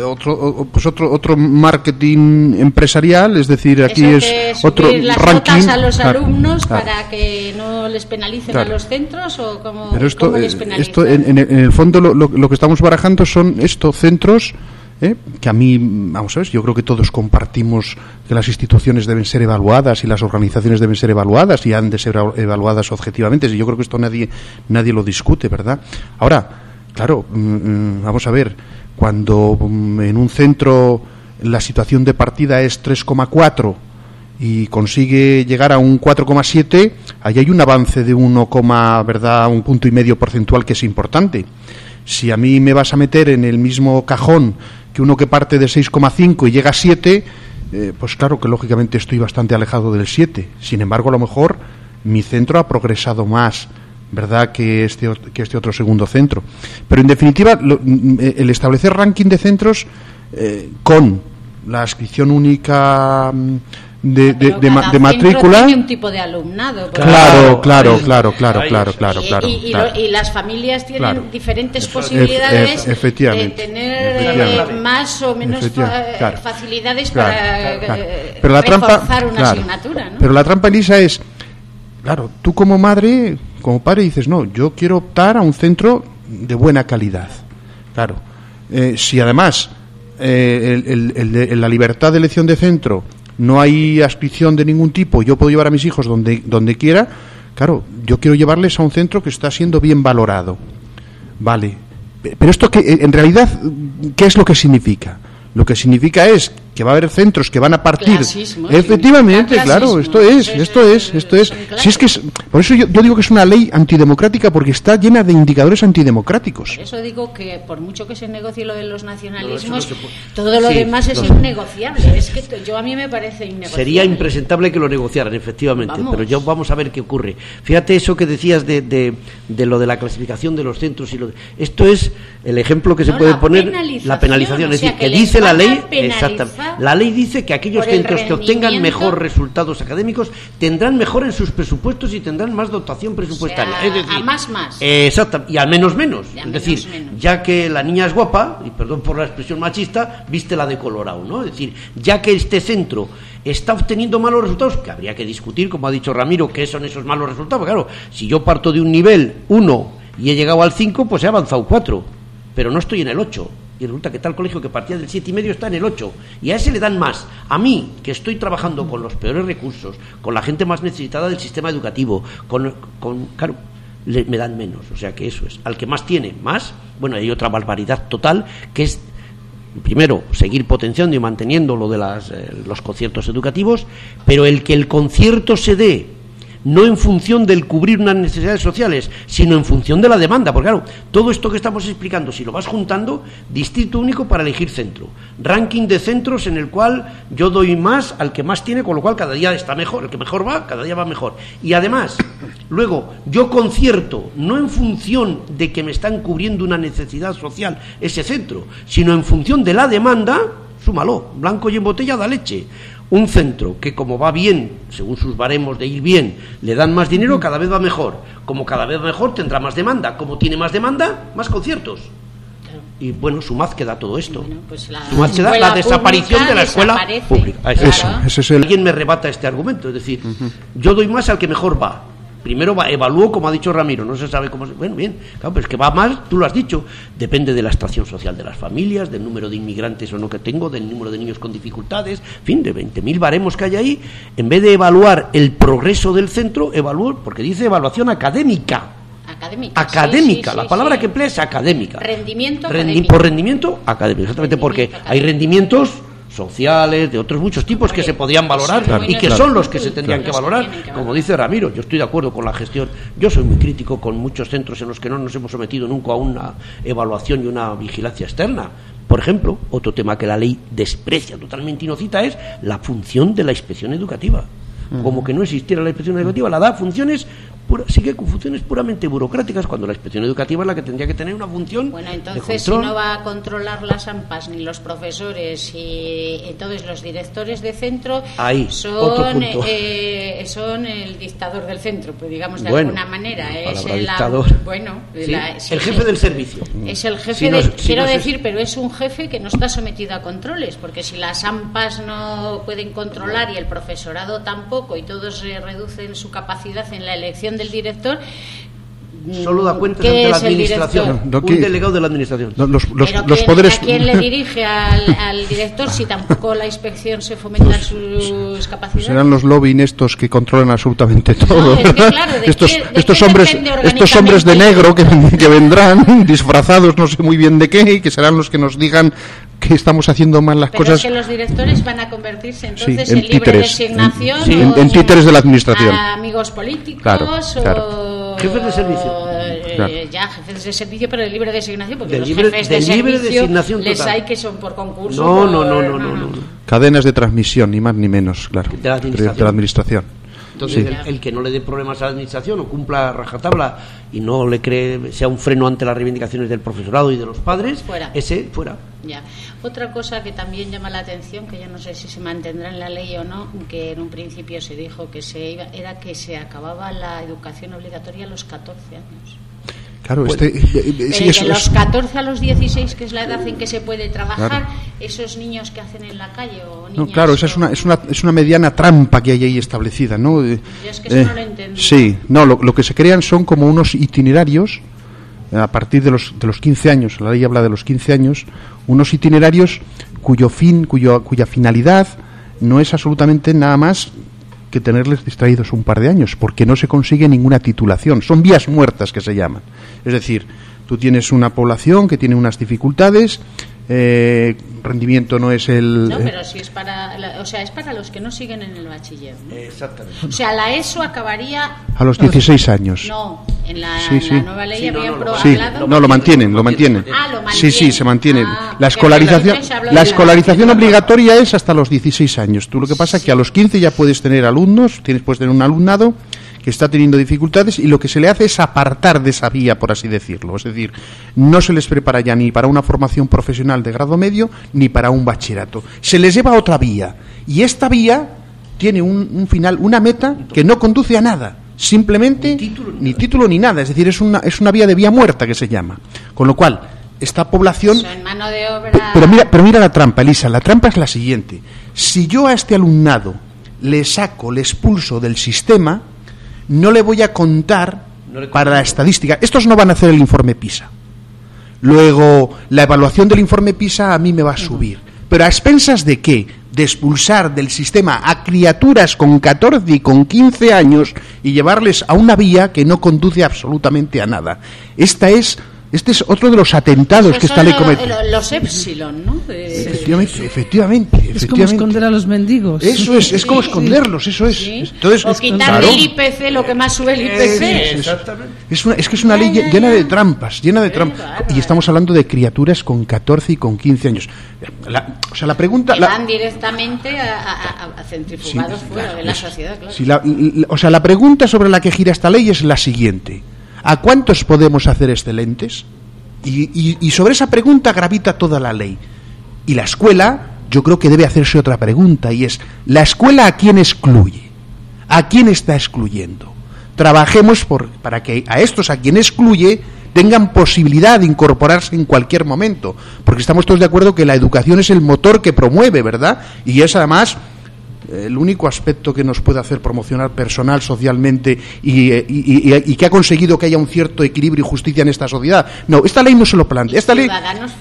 otro marketing empresarial, es decir, aquí es otro las ranking. Notas a los alumnos para que no les penalicen a los centros, o cómo, pero ¿cómo les penalizan? Esto en el fondo lo que estamos barajando son estos centros. Que a mí, vamos a ver, yo creo que todos compartimos que las instituciones deben ser evaluadas y las organizaciones deben ser evaluadas y han de ser evaluadas objetivamente, y yo creo que esto nadie lo discute, ¿verdad? Ahora, claro, vamos a ver, cuando en un centro la situación de partida es 3,4 y consigue llegar a un 4,7, ahí hay un avance de un punto y medio porcentual que es importante. Si a mí me vas a meter en el mismo cajón que uno que parte de 6,5 y llega a 7, pues claro que lógicamente estoy bastante alejado del 7. Sin embargo, a lo mejor mi centro ha progresado más, ¿verdad?, que este otro segundo centro. Pero en definitiva, el establecer ranking de centros con la inscripción única de matrícula tiene un tipo de alumnado, claro. Y las familias tienen diferentes posibilidades de tener más o menos facilidades para reforzar una asignatura, ¿no? Pero la trampa, Elisa, es, claro, tú como padre dices, no, yo quiero optar a un centro de buena calidad. Claro, si además la libertad de elección de centro no hay adscripción de ningún tipo, yo puedo llevar a mis hijos donde quiera, claro, yo quiero llevarles a un centro que está siendo bien valorado. Vale, pero esto que en realidad, ¿qué es lo que significa? Lo que significa es que va a haber centros que van a partir. Clasismo, efectivamente, claro, esto es. Si es que por eso yo digo que es una ley antidemocrática, porque está llena de indicadores antidemocráticos. Por eso digo que por mucho que se negocie lo de los nacionalismos, todo lo demás es innegociable. Es que a mí me parece innegociable. Sería impresentable que lo negociaran, efectivamente. Pero vamos a ver qué ocurre. Fíjate eso que decías de lo de la clasificación de los centros esto es el ejemplo que se puede poner, la penalización, es decir, que dice la ley, exactamente. La ley dice que aquellos centros que obtengan mejor resultados académicos tendrán mejor en sus presupuestos y tendrán más dotación presupuestaria. O sea, es decir, a más. Exacto, y al menos. Y Es decir, ya que la niña es guapa, y perdón por la expresión machista, vístela de colorado, ¿no? Es decir, ya que este centro está obteniendo malos resultados, que habría que discutir, como ha dicho Ramiro, qué son esos malos resultados. Claro, si yo parto de un nivel 1 y he llegado al 5, pues he avanzado 4, pero no estoy en el 8. Y resulta que tal colegio que partía del 7,5 está en el 8, y a ese le dan más. A mí, que estoy trabajando con los peores recursos, con la gente más necesitada del sistema educativo, claro, me dan menos. O sea que eso es, al que más tiene, más. Bueno, hay otra barbaridad total, que es, primero, seguir potenciando y manteniendo lo de los conciertos educativos, pero el que el concierto se dé no en función del cubrir unas necesidades sociales, sino en función de la demanda, porque claro, todo esto que estamos explicando, si lo vas juntando, distrito único para elegir centro, ranking de centros en el cual yo doy más al que más tiene, con lo cual cada día está mejor, el que mejor va, cada día va mejor, y además, luego, yo concierto, no en función de que me están cubriendo una necesidad social ese centro, sino en función de la demanda, súmalo, blanco y en botella da leche. Un centro que, como va bien, según sus baremos de ir bien, le dan más dinero, cada vez va mejor. Como cada vez va mejor, tendrá más demanda. Como tiene más demanda, más conciertos. Claro. Y bueno, SUMAZ que da todo esto. Bueno, pues SUMAZ que da la desaparición de la escuela pública. Claro. Eso es Alguien me rebata este argumento. Es decir, yo doy más al que mejor va. Primero evalúo, como ha dicho Ramiro, no se sabe cómo. Bueno, bien, claro, pero es que va mal, tú lo has dicho. Depende de la extracción social de las familias, del número de inmigrantes o no que tengo, del número de niños con dificultades, en fin, de 20.000 baremos que hay ahí. En vez de evaluar el progreso del centro, evalúo, porque dice evaluación académica. Académica, sí, la palabra que emplea es académica. Rendimiento por rendimiento académico, exactamente, porque hay rendimientos sociales, de otros muchos tipos que se podían valorar y que son los que se tendrían que valorar, como dice Ramiro. Yo estoy de acuerdo con la gestión, yo soy muy crítico con muchos centros en los que no nos hemos sometido nunca a una evaluación y una vigilancia externa. Por ejemplo, otro tema que la ley desprecia totalmente y no cita es la función de la inspección educativa. Como que no existiera la inspección educativa, la da funciones sigue con funciones puramente burocráticas, cuando la inspección educativa es la que tendría que tener una función. Bueno, entonces si no va a controlar las AMPAs ni los profesores, y entonces los directores de centro son el dictador del centro, pues digamos de alguna manera. Es el jefe del servicio. Es el jefe pero es un jefe que no está sometido a controles, porque si las AMPAs no pueden controlar y el profesorado tampoco, y todos reducen su capacidad en la elección del director, solo da cuenta ante la administración, un delegado de la administración. Los poderes. ¿A quién le dirige al director si tampoco la inspección se fomenta sus capacidades? Serán los lobbying estos que controlan absolutamente todo. No, es que, claro, estos hombres de negro que vendrán disfrazados no sé muy bien de qué, y que serán los que nos digan que estamos haciendo mal las cosas. Pero es que los directores van a convertirse entonces en libre designación, en títeres de la administración, amigos políticos, claro. Jefes de servicio. Ya, jefes de servicio, pero de libre designación, porque los jefes de servicio les hay que son por concurso. No. Cadenas de transmisión, ni más ni menos, claro. De la administración. Entonces, el que no le dé problemas a la administración o cumpla rajatabla y no le cree, sea un freno ante las reivindicaciones del profesorado y de los padres, ese fuera. Ya. Otra cosa que también llama la atención, que yo no sé si se mantendrá en la ley o no, que en un principio se dijo que era que se acababa la educación obligatoria a los 14 años. Claro, de los 14 a los 16, que es la edad en que se puede trabajar, esos niños que hacen en la calle o niñas. No, claro, esa es una mediana trampa que hay ahí establecida, ¿no? Yo es que eso no lo entiendo. Sí, no, lo que se crean son como unos itinerarios a partir de los 15 años, la ley habla de los 15 años, unos itinerarios cuya finalidad no es absolutamente nada más que tenerles distraídos un par de años, porque no se consigue ninguna titulación, son vías muertas que se llaman. Es decir, tú tienes una población que tiene unas dificultades, rendimiento no es el... No, pero si es es para los que no siguen en el bachiller, ¿no? Exactamente. O sea, la ESO acabaría... A los 16 años. No, en la nueva ley habían hablado... No, lo mantienen. Lo mantienen. Sí, se mantiene. La escolarización obligatoria es hasta los 16 años. Tú lo que pasa es que a los 15 ya puedes tener alumnos, puedes tener un alumnado que está teniendo dificultades y lo que se le hace es apartar de esa vía, por así decirlo. Es decir, no se les prepara ya ni para una formación profesional de grado medio ni para un bachillerato. Se les lleva a otra vía y esta vía tiene un final, una meta que no conduce a nada. Simplemente ni título ni nada. Es decir, es una vía de vía muerta que se llama. Con lo cual, esta población... Son mano de obra... Pero mira la trampa, Elisa. La trampa es la siguiente. Si yo a este alumnado le expulso del sistema, no le voy a contar para la estadística. Estos no van a hacer el informe PISA. Luego, la evaluación del informe PISA a mí me va a subir. ¿Pero a expensas de qué? De expulsar del sistema a criaturas con 14 y con 15 años y llevarles a una vía que no conduce absolutamente a nada. Este es otro de los atentados que esta ley comete. Los épsilon, ¿no? Efectivamente. Es como esconder a los mendigos. Eso es como esconderlos, eso es. Sí. Entonces, o quitarle el IPC, lo que más sube el IPC. Exactamente. Es que es una ley llena de trampas, Y estamos hablando de criaturas con 14 y con 15 años. La pregunta... Que van directamente a centrifugados fuera de la sociedad, claro. Sí, la pregunta sobre la que gira esta ley es la siguiente. ¿A cuántos podemos hacer excelentes? Y sobre esa pregunta gravita toda la ley. Y la escuela, yo creo que debe hacerse otra pregunta, y es, ¿la escuela a quién excluye? ¿A quién está excluyendo? Trabajemos para que a estos a quien excluye tengan posibilidad de incorporarse en cualquier momento, porque estamos todos de acuerdo que la educación es el motor que promueve, ¿verdad? Y es además... el único aspecto que nos puede hacer promocionar personal, socialmente y que ha conseguido que haya un cierto equilibrio y justicia en esta sociedad. No, esta ley no se lo plantea. Esta ley,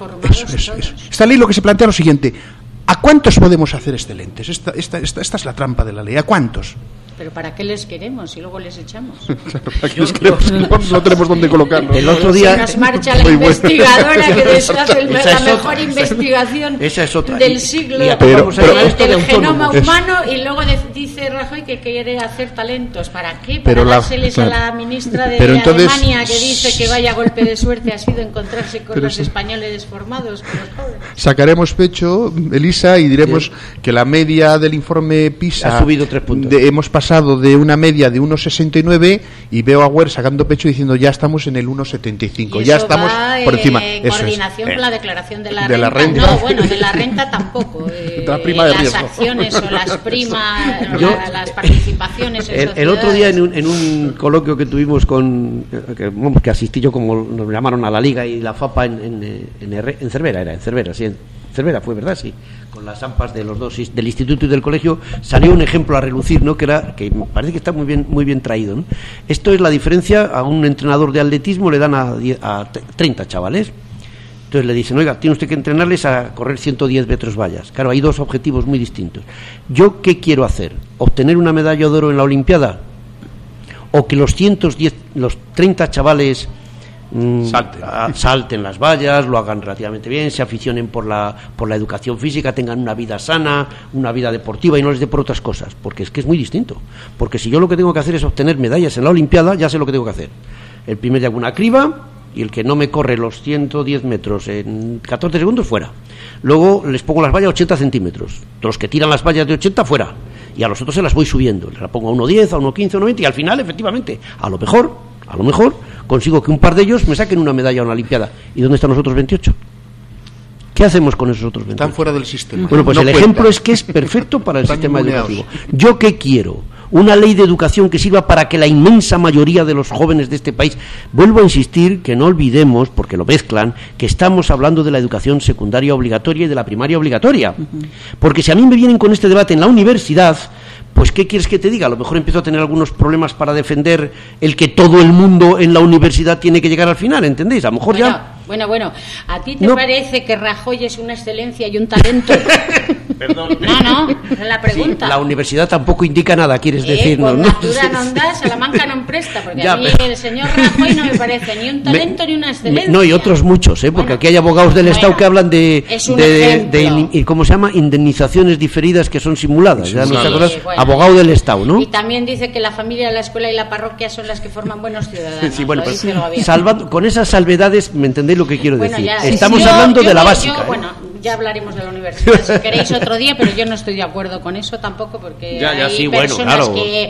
esta ley lo que se plantea es lo siguiente: ¿a cuántos podemos hacer excelentes? Esta es la trampa de la ley. ¿A cuántos? ¿Pero para qué les queremos y luego les echamos? ¿Para qué les queremos? No tenemos dónde colocarlos. El otro día... Se nos marcha la investigadora que deshace la mejor investigación del siglo del genoma humano, y luego dice Rajoy que quiere hacer talentos. ¿Para qué? Para dárseles a la ministra de Alemania, que dice que vaya golpe de suerte ha sido encontrarse con los españoles formados, con los jóvenes. Sacaremos pecho, Elisa, y diremos que la media del informe PISA ha subido 3 puntos. Hemos pasado de una media de 1,69 y veo a Wert sacando pecho diciendo ya estamos en el 1,75, ya estamos por encima. En coordinación con la declaración de la renta. No, bueno, de la renta tampoco. De la prima de riesgo. Las acciones o las primas, las participaciones. El otro día en un coloquio que tuvimos que asistí yo, como nos llamaron a la Liga y la FAPA en Cervera, sí. Cervera fue, ¿verdad? Sí. Con las AMPAs de los dos, del instituto y del colegio, salió un ejemplo a relucir, ¿no? Que me parece que está muy bien traído, ¿no? Esto es la diferencia: a un entrenador de atletismo le dan a 30 chavales. Entonces le dicen, oiga, tiene usted que entrenarles a correr 110 metros vallas. Claro, hay dos objetivos muy distintos. ¿Yo qué quiero hacer? ¿Obtener una medalla de oro en la Olimpiada? ¿O que los 30 chavales salten las vallas, lo hagan relativamente bien, se aficionen por la educación física, tengan una vida sana, una vida deportiva y no les dé por otras cosas? Porque es que es muy distinto. Porque si yo lo que tengo que hacer es obtener medallas en la Olimpiada, ya sé lo que tengo que hacer. El primer día una criba, y el que no me corre los 110 metros en 14 segundos, fuera. Luego les pongo las vallas a 80 centímetros. Los que tiran las vallas de 80, fuera. Y a los otros se las voy subiendo. Les la pongo a 1,10, a 1,15, a 1,20, y al final, efectivamente, a lo mejor consigo que un par de ellos me saquen una medalla a una Olimpiada. ¿Y dónde están los otros 28? ¿Qué hacemos con esos otros 28? Están fuera del sistema. Bueno, pues el ejemplo es que es perfecto para el sistema educativo. ¿Yo qué quiero? Una ley de educación que sirva para que la inmensa mayoría de los jóvenes de este país... Vuelvo a insistir, que no olvidemos, porque lo mezclan, que estamos hablando de la educación secundaria obligatoria y de la primaria obligatoria. Porque si a mí me vienen con este debate en la universidad... Pues, ¿qué quieres que te diga? A lo mejor empiezo a tener algunos problemas para defender el que todo el mundo en la universidad tiene que llegar al final, ¿entendéis? A lo mejor Bueno, ¿a ti te parece que Rajoy es una excelencia y un talento? Perdón. No, es la pregunta. Sí, la universidad tampoco indica nada, quieres decirnos, ¿no? Natura non da, Salamanca non presta, porque a mí el señor Rajoy no me parece ni un talento ni una excelencia. No, y otros muchos, porque aquí hay abogados del Estado que hablan de ¿cómo se llama? Indemnizaciones diferidas que son simuladas. ¿Ya no te acuerdas? Abogado del Estado, ¿no? Y también dice que la familia, la escuela y la parroquia son las que forman buenos ciudadanos. Sí, bueno, pues, salvando, con esas salvedades, ¿me entendéis lo que quiero decir? Ya, estamos hablando de la básica. Ya hablaremos de la universidad si queréis otro día, pero yo no estoy de acuerdo con eso tampoco, porque hay personas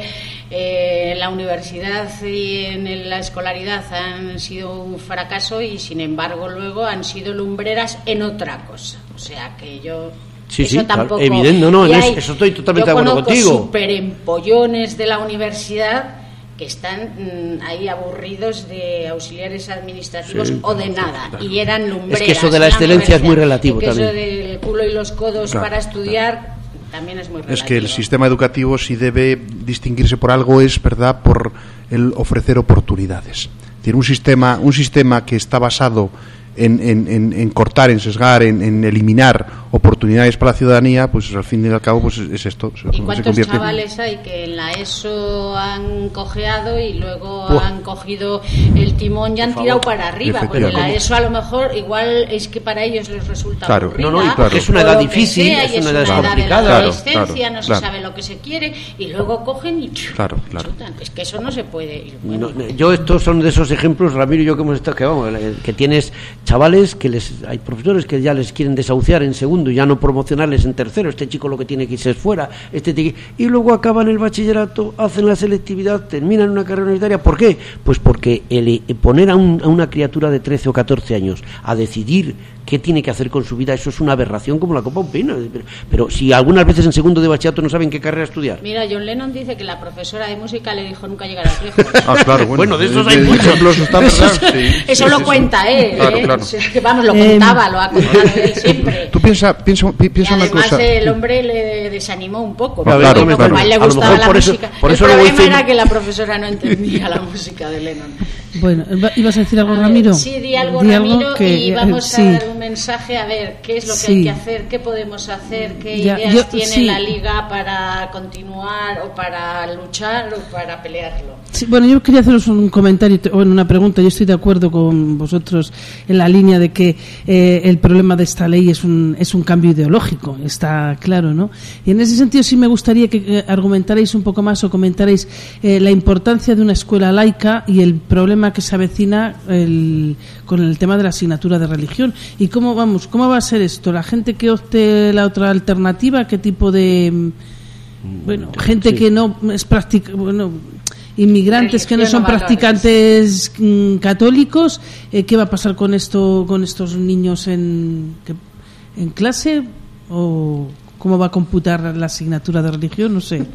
la universidad y en la escolaridad han sido un fracaso y sin embargo luego han sido lumbreras en otra cosa. O sea que yo... Sí, eso tampoco, evidente, eso estoy totalmente de acuerdo contigo. Yo conozco superempollones de la universidad que están ahí aburridos de auxiliares administrativos o de nada, y eran lumbreras. Es que eso de la excelencia es muy relativo también. Eso del culo y los codos para estudiar también es muy relativo. Es que el sistema educativo, si debe distinguirse por algo, es, ¿verdad?, por el ofrecer oportunidades. Es decir, un sistema que está basado en cortar, en sesgar, en eliminar oportunidades para la ciudadanía, pues al fin y al cabo pues es esto. ¿Y cuántos chavales hay que en la ESO han cojeado y luego han cogido el timón y han tirado para arriba? Porque la ESO a lo mejor igual es que para ellos les resulta aburrida, porque es una edad difícil, es una edad complicada, de la adolescencia, no se sabe lo que se quiere y luego cogen y chutan. Es que eso no se puede. Bueno. Yo estos son de esos ejemplos, Ramiro y yo, que hemos estado, que tienes chavales que hay profesores que ya les quieren desahuciar en segundo y ya no promocionarles en tercero. Este chico lo que tiene que irse es fuera, y luego acaban el bachillerato, hacen la selectividad, terminan una carrera universitaria. ¿Por qué? Pues porque poner a una criatura de 13 o 14 años a decidir qué tiene que hacer con su vida, eso es una aberración como la copa un pino. Pero si algunas veces en segundo de bachillerato no saben qué carrera estudiar. Mira, John Lennon dice que la profesora de música le dijo nunca llegarás lejos. Claro, bueno, de esos hay muchos. Eso lo cuenta él, Claro. Que vamos, lo contaba, lo ha contado él siempre. Tú piensa una cosa. Además el hombre le desanimó un poco, claro. Como a él le gustaba la música. Por eso el problema era que la profesora no entendía la música de Lennon. Bueno, ¿ibas a decir algo, Ramiro? Sí, di algo, Ramiro, y vamos a dar un mensaje, a ver qué es lo que hay que hacer, qué podemos hacer, qué ideas tiene la Liga para continuar o para luchar o para pelearlo. Sí, bueno, yo quería haceros un comentario, una pregunta. Yo estoy de acuerdo con vosotros en la línea de que el problema de esta ley es un cambio ideológico, está claro, ¿no? Y en ese sentido sí me gustaría que argumentarais un poco más o comentarais la importancia de una escuela laica y el problema que se avecina con el tema de la asignatura de religión. ¿Y cómo va a ser esto? ¿La gente que opte la otra alternativa, qué tipo de gente que no es inmigrantes que no son practicantes católicos, qué va a pasar con estos niños en clase, o cómo va a computar la asignatura de religión? No sé.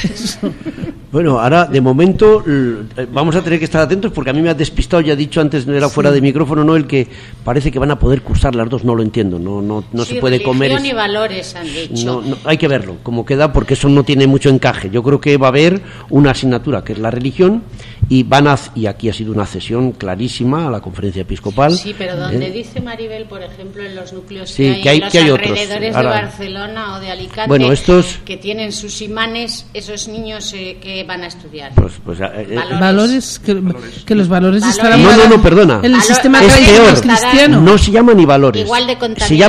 Bueno, ahora de momento vamos a tener que estar atentos, porque a mí me ha despistado, ya he dicho antes, no era fuera de micrófono, no, el que parece que van a poder cursar las dos, no lo entiendo, no se puede comer. Religión y valores han dicho. No, hay que verlo cómo queda, porque eso no tiene mucho encaje. Yo creo que va a haber una asignatura que es la religión y aquí ha sido una cesión clarísima a la Conferencia Episcopal. Sí, pero donde dice Maribel, por ejemplo, en los núcleos que hay los alrededores de Barcelona o de Alicante, que tienen sus imanes, esos niños que van a estudiar. Valores, que los valores estarán no, perdona. En el sistema cristiano. No se llaman ni valores. Igual de contaminados. Se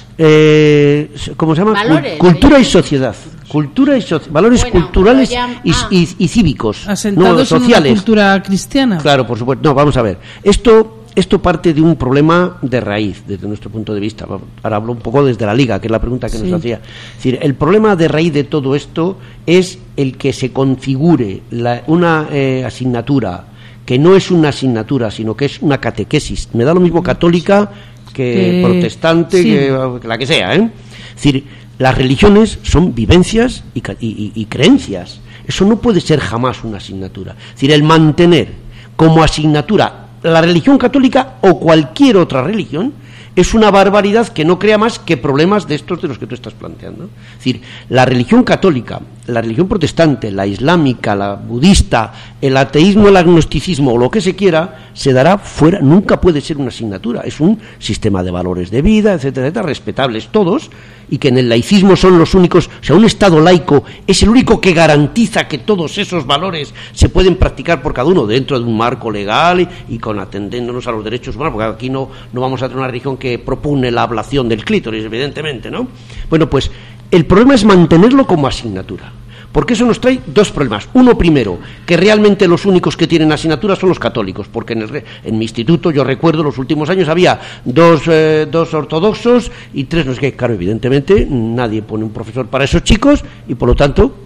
llaman ¿cómo se llama? Valores, cultura y sociedad. Valores culturales y cívicos, asentados sociales. En una cultura cristiana. Claro, por supuesto. No, vamos a ver. Esto parte de un problema de raíz, desde nuestro punto de vista. Ahora hablo un poco desde la Liga, que es la pregunta que nos hacía. Es decir, el problema de raíz de todo esto es el que se configure una asignatura que no es una asignatura, sino que es una catequesis. Me da lo mismo católica que protestante, que la que sea, ¿eh? Es decir, las religiones son vivencias y creencias. Eso no puede ser jamás una asignatura. Es decir, el mantener como asignatura la religión católica o cualquier otra religión es una barbaridad que no crea más que problemas de estos de los que tú estás planteando. Es decir, la religión católica, la religión protestante, la islámica, la budista, el ateísmo, el agnosticismo o lo que se quiera, se dará fuera, nunca puede ser una asignatura. Es un sistema de valores de vida, etcétera, etcétera, respetables todos, y que en el laicismo son los únicos, o sea, un Estado laico es el único que garantiza que todos esos valores se pueden practicar por cada uno dentro de un marco legal y con atendiéndonos a los derechos humanos, porque aquí no vamos a tener una religión que propone la ablación del clítoris, evidentemente, ¿no? Bueno, pues el problema es mantenerlo como asignatura. Porque eso nos trae dos problemas. Uno, primero, que realmente los únicos que tienen asignaturas son los católicos, porque en mi instituto, yo recuerdo, los últimos años había dos ortodoxos y tres, no sé qué. Claro, evidentemente nadie pone un profesor para esos chicos y por lo tanto, pues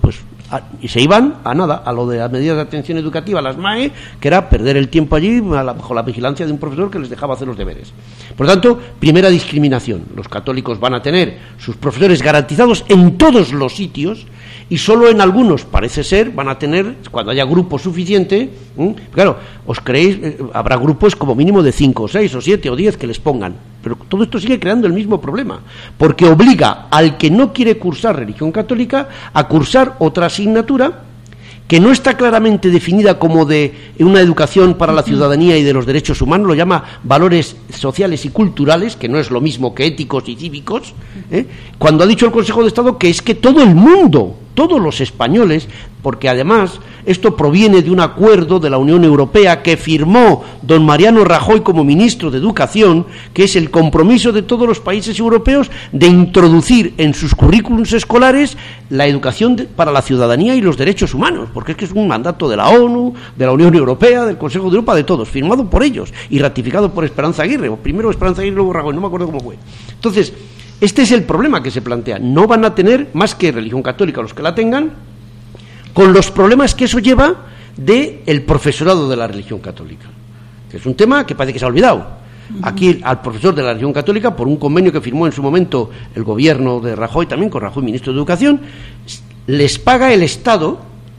Y se iban a nada, a lo de las medidas de atención educativa, las MAE, que era perder el tiempo allí bajo la vigilancia de un profesor que les dejaba hacer los deberes. Por lo tanto, primera discriminación. Los católicos van a tener sus profesores garantizados en todos los sitios y solo en algunos, parece ser, van a tener, cuando haya grupo suficiente, claro, os creéis, habrá grupos como mínimo de 5, 6 o 7 o 10 que les pongan. Pero todo esto sigue creando el mismo problema, porque obliga al que no quiere cursar religión católica a cursar otra asignatura que no está claramente definida como de una educación para la ciudadanía y de los derechos humanos, lo llama valores sociales y culturales, que no es lo mismo que éticos y cívicos, cuando ha dicho el Consejo de Estado que es que todo el mundo, todos los españoles, porque además esto proviene de un acuerdo de la Unión Europea que firmó don Mariano Rajoy como ministro de Educación, que es el compromiso de todos los países europeos de introducir en sus currículums escolares la educación para la ciudadanía y los derechos humanos, porque es que es un mandato de la ONU, de la Unión Europea, del Consejo de Europa, de todos, firmado por ellos y ratificado por Esperanza Aguirre, o primero Esperanza Aguirre y luego Rajoy, no me acuerdo cómo fue. Entonces, este es el problema que se plantea. No van a tener más que religión católica los que la tengan, con los problemas que eso lleva del profesorado de la religión católica, que es un tema que parece que se ha olvidado. Aquí al profesor de la religión católica, por un convenio que firmó en su momento el gobierno de Rajoy, también con Rajoy ministro de Educación, les paga el Estado,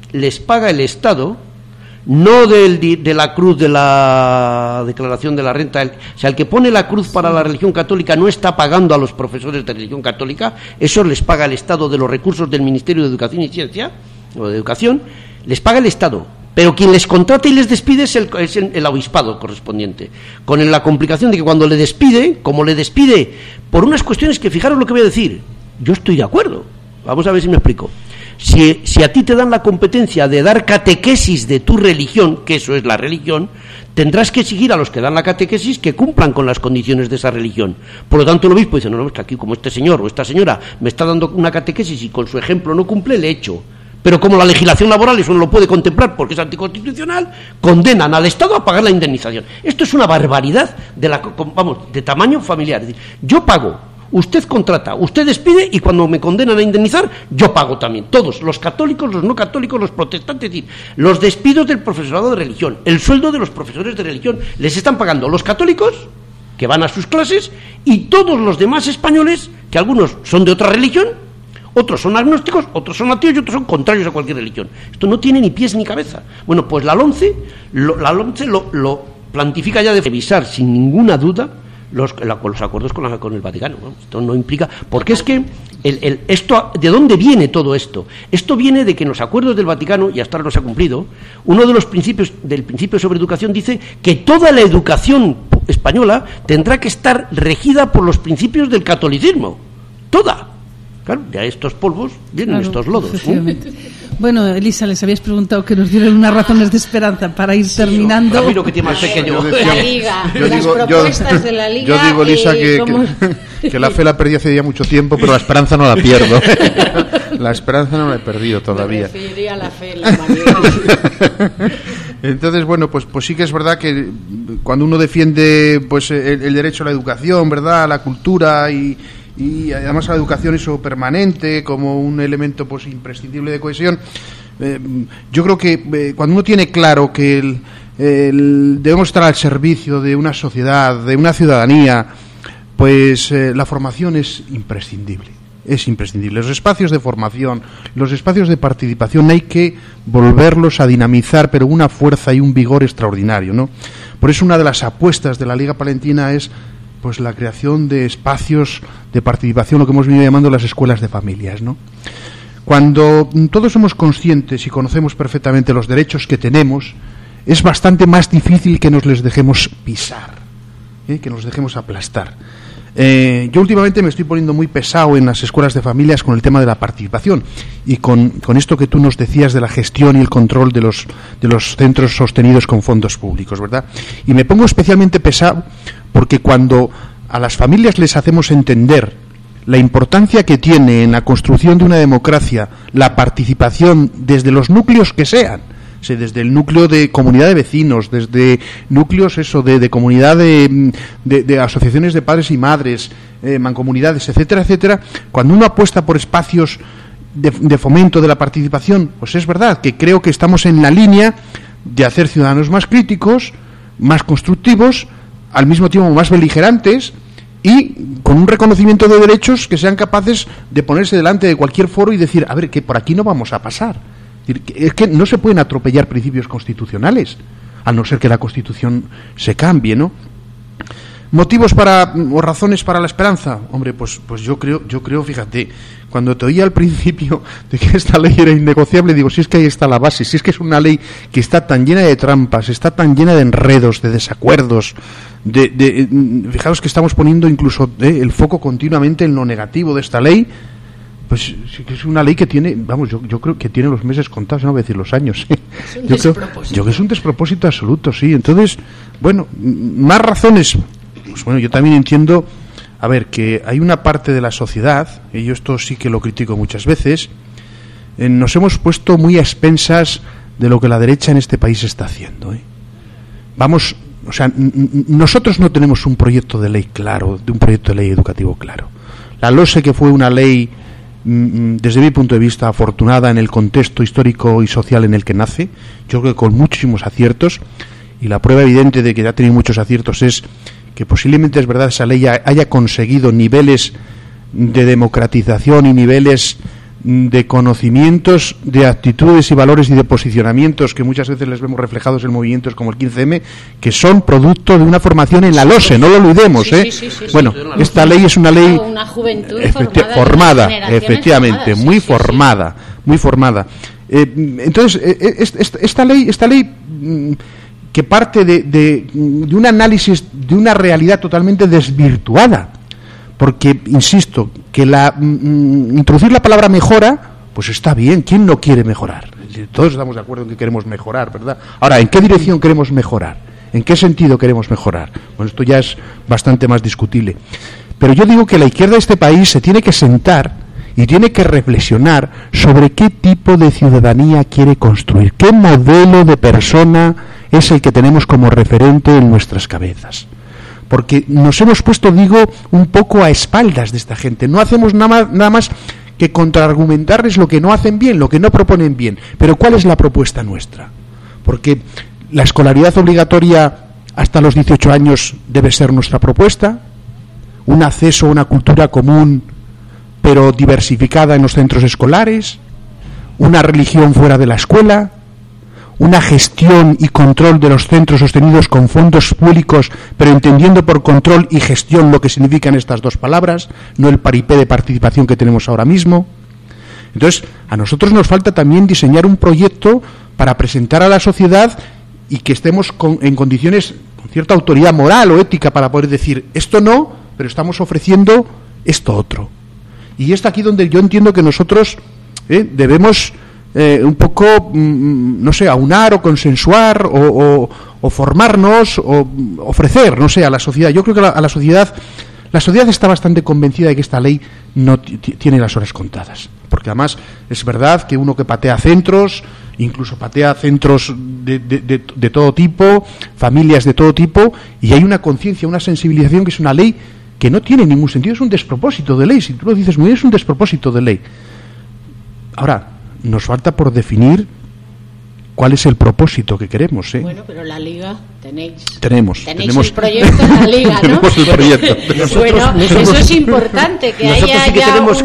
no de la cruz de la declaración de la renta, o sea, el que pone la cruz para la religión católica no está pagando a los profesores de religión católica, eso les paga el Estado de los recursos del Ministerio de Educación y Ciencia, o de Educación, les paga el Estado, pero quien les contrata y les despide es el obispado correspondiente, con la complicación de que cuando le despide, como le despide por unas cuestiones que, fijaros lo que voy a decir, yo estoy de acuerdo, vamos a ver si me explico. Si a ti te dan la competencia de dar catequesis de tu religión, que eso es la religión, tendrás que exigir a los que dan la catequesis que cumplan con las condiciones de esa religión. Por lo tanto, el obispo dice, no, es que aquí como este señor o esta señora me está dando una catequesis y con su ejemplo no cumple, le echo. Pero como la legislación laboral eso no lo puede contemplar porque es anticonstitucional, condenan al Estado a pagar la indemnización. Esto es una barbaridad de tamaño familiar. Es decir, yo pago, usted contrata, usted despide y cuando me condenan a indemnizar, yo pago también. Todos, los católicos, los no católicos, los protestantes, es decir, los despidos del profesorado de religión, el sueldo de los profesores de religión, les están pagando los católicos, que van a sus clases, y todos los demás españoles, que algunos son de otra religión, otros son agnósticos, otros son ateos y otros son contrarios a cualquier religión. Esto no tiene ni pies ni cabeza. Bueno, pues la LOMCE lo plantifica ya de revisar sin ninguna duda los acuerdos con el Vaticano. Bueno, esto no implica... Porque es que esto, ¿de dónde viene todo esto? Esto viene de que en los acuerdos del Vaticano, y hasta ahora no se ha cumplido, uno de los principios del principio sobre educación dice que toda la educación española tendrá que estar regida por los principios del catolicismo. Toda. Claro, de estos polvos vienen estos lodos. Bueno, Elisa, les habías preguntado que nos dieran unas razones de esperanza para ir terminando. Ramiro, que tiene más pequeño. La Liga, las propuestas de la Liga. Yo digo, Elisa, que la fe la perdí hace ya mucho tiempo, pero la esperanza no la pierdo. La esperanza no la he perdido todavía. Me referiría a la fe en la humanidad. Entonces, bueno, pues sí que es verdad que cuando uno defiende pues el derecho a la educación, ¿verdad?, a la cultura y además a la educación eso permanente como un elemento pues imprescindible de cohesión, yo creo que cuando uno tiene claro que debemos estar al servicio de una sociedad, de una ciudadanía, pues la formación es imprescindible. Los espacios de formación, los espacios de participación hay que volverlos a dinamizar, pero una fuerza y un vigor extraordinario, ¿no? Por eso una de las apuestas de la Liga Palentina es pues la creación de espacios de participación, lo que hemos venido llamando las escuelas de familias, ¿no? Cuando todos somos conscientes y conocemos perfectamente los derechos que tenemos, es bastante más difícil que nos les dejemos pisar, que nos dejemos aplastar. Yo últimamente me estoy poniendo muy pesado en las escuelas de familias con el tema de la participación y con esto que tú nos decías de la gestión y el control de los centros sostenidos con fondos públicos, ¿verdad? Y me pongo especialmente pesado porque cuando a las familias les hacemos entender la importancia que tiene en la construcción de una democracia la participación desde los núcleos que sean, desde el núcleo de comunidad de vecinos, desde núcleos de comunidad de asociaciones de padres y madres, mancomunidades, etcétera, etcétera, cuando uno apuesta por espacios de fomento de la participación, pues es verdad que creo que estamos en la línea de hacer ciudadanos más críticos, más constructivos, al mismo tiempo más beligerantes y con un reconocimiento de derechos que sean capaces de ponerse delante de cualquier foro y decir, a ver, que por aquí no vamos a pasar. Es que no se pueden atropellar principios constitucionales, a no ser que la Constitución se cambie, ¿no? ¿Motivos o razones para la esperanza? Hombre, pues yo creo, fíjate, cuando te oía al principio de que esta ley era innegociable, digo, si es que ahí está la base, si es que es una ley que está tan llena de trampas, está tan llena de enredos, de desacuerdos, fijaos que estamos poniendo incluso el foco continuamente en lo negativo de esta ley, pues sí que es una ley que tiene, vamos, yo creo que tiene los meses contados, no voy a decir los años. Yo creo que es un despropósito absoluto, sí. Entonces, bueno, más razones. Pues bueno, yo también entiendo, a ver, que hay una parte de la sociedad, y yo esto sí que lo critico muchas veces, nos hemos puesto muy a expensas de lo que la derecha en este país está haciendo. Vamos, o sea, nosotros no tenemos un proyecto de ley claro, de un proyecto de ley educativo claro. La LOSE, que fue una ley, desde mi punto de vista, afortunada en el contexto histórico y social en el que nace, yo creo que con muchísimos aciertos, y la prueba evidente de que ha tenido muchos aciertos es que posiblemente es verdad esa ley haya conseguido niveles de democratización y niveles de conocimientos, de actitudes y valores y de posicionamientos que muchas veces les vemos reflejados en movimientos como el 15M, que son producto de una formación en la LOSE, no lo olvidemos, Sí, bueno, esta ley es una ley una juventud formada, efectivamente, muy formada. Entonces, esta ley que parte de un análisis de una realidad totalmente desvirtuada, porque, insisto, que introducir la palabra mejora, pues está bien, ¿quién no quiere mejorar? Todos estamos de acuerdo en que queremos mejorar, ¿verdad? Ahora, ¿en qué dirección queremos mejorar? ¿En qué sentido queremos mejorar? Bueno, esto ya es bastante más discutible. Pero yo digo que la izquierda de este país se tiene que sentar y tiene que reflexionar sobre qué tipo de ciudadanía quiere construir, qué modelo de persona es el que tenemos como referente en nuestras cabezas. Porque nos hemos puesto, digo, un poco a espaldas de esta gente. No hacemos nada más que contraargumentarles lo que no hacen bien, lo que no proponen bien. Pero ¿cuál es la propuesta nuestra? Porque la escolaridad obligatoria hasta los 18 años debe ser nuestra propuesta, un acceso a una cultura común pero diversificada en los centros escolares, una religión fuera de la escuela, una gestión y control de los centros sostenidos con fondos públicos, pero entendiendo por control y gestión lo que significan estas dos palabras, no el paripé de participación que tenemos ahora mismo. Entonces, a nosotros nos falta también diseñar un proyecto para presentar a la sociedad y que estemos en condiciones, con cierta autoridad moral o ética para poder decir, esto no, pero estamos ofreciendo esto otro. Y es aquí donde yo entiendo que nosotros debemos un poco, no sé, aunar o consensuar o formarnos o ofrecer, no sé, a la sociedad. Yo creo que a la sociedad está bastante convencida de que esta ley no tiene las horas contadas. Porque además es verdad que uno que patea centros, incluso patea centros de todo tipo, familias de todo tipo, y hay una conciencia, una sensibilización que es una ley que no tiene ningún sentido, es un despropósito de ley. Si tú lo dices muy bien, es un despropósito de ley. Ahora, nos falta por definir cuál es el propósito que queremos. Bueno, pero la Liga tenemos el proyecto de la Liga, ¿no? Tenemos el proyecto. Bueno, eso es importante, que haya, sí que tenemos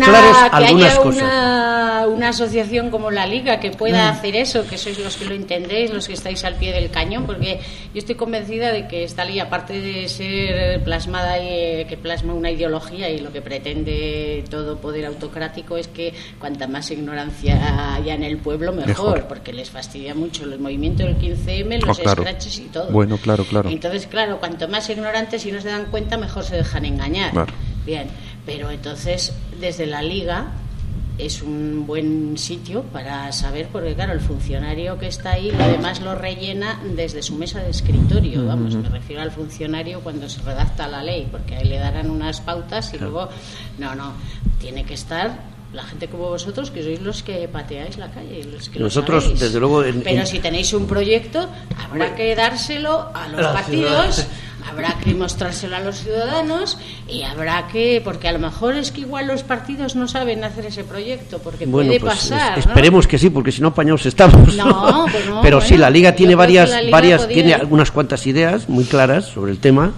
una asociación como la Liga que pueda hacer eso, que sois los que lo entendéis, los que estáis al pie del cañón, porque yo estoy convencida de que esta ley, aparte de ser plasmada y que plasma una ideología y lo que pretende todo poder autocrático es que cuanta más ignorancia haya en el pueblo, mejor. Porque les fastidia mucho el movimiento del 15M, los scratches y todo. Bueno, claro. Entonces, claro, cuanto más ignorantes, si no se dan cuenta, mejor se dejan engañar. Claro. Bien, pero entonces, desde la Liga es un buen sitio para saber, porque claro, el funcionario que está ahí, lo demás lo rellena desde su mesa de escritorio. Vamos, me refiero al funcionario cuando se redacta la ley, porque ahí le darán unas pautas y luego, no, tiene que estar la gente como vosotros, que sois los que pateáis la calle, los que nosotros, desde luego, pero si tenéis un proyecto, habrá que dárselo a los partidos, habrá que mostrárselo a los ciudadanos y habrá que, porque a lo mejor es que igual los partidos no saben hacer ese proyecto, porque puede pasar, ¿no? Esperemos que sí, porque si no apañados estamos. No, pues no, pero bueno, sí, la Liga tiene varias, podía... tiene unas cuantas ideas muy claras sobre el tema.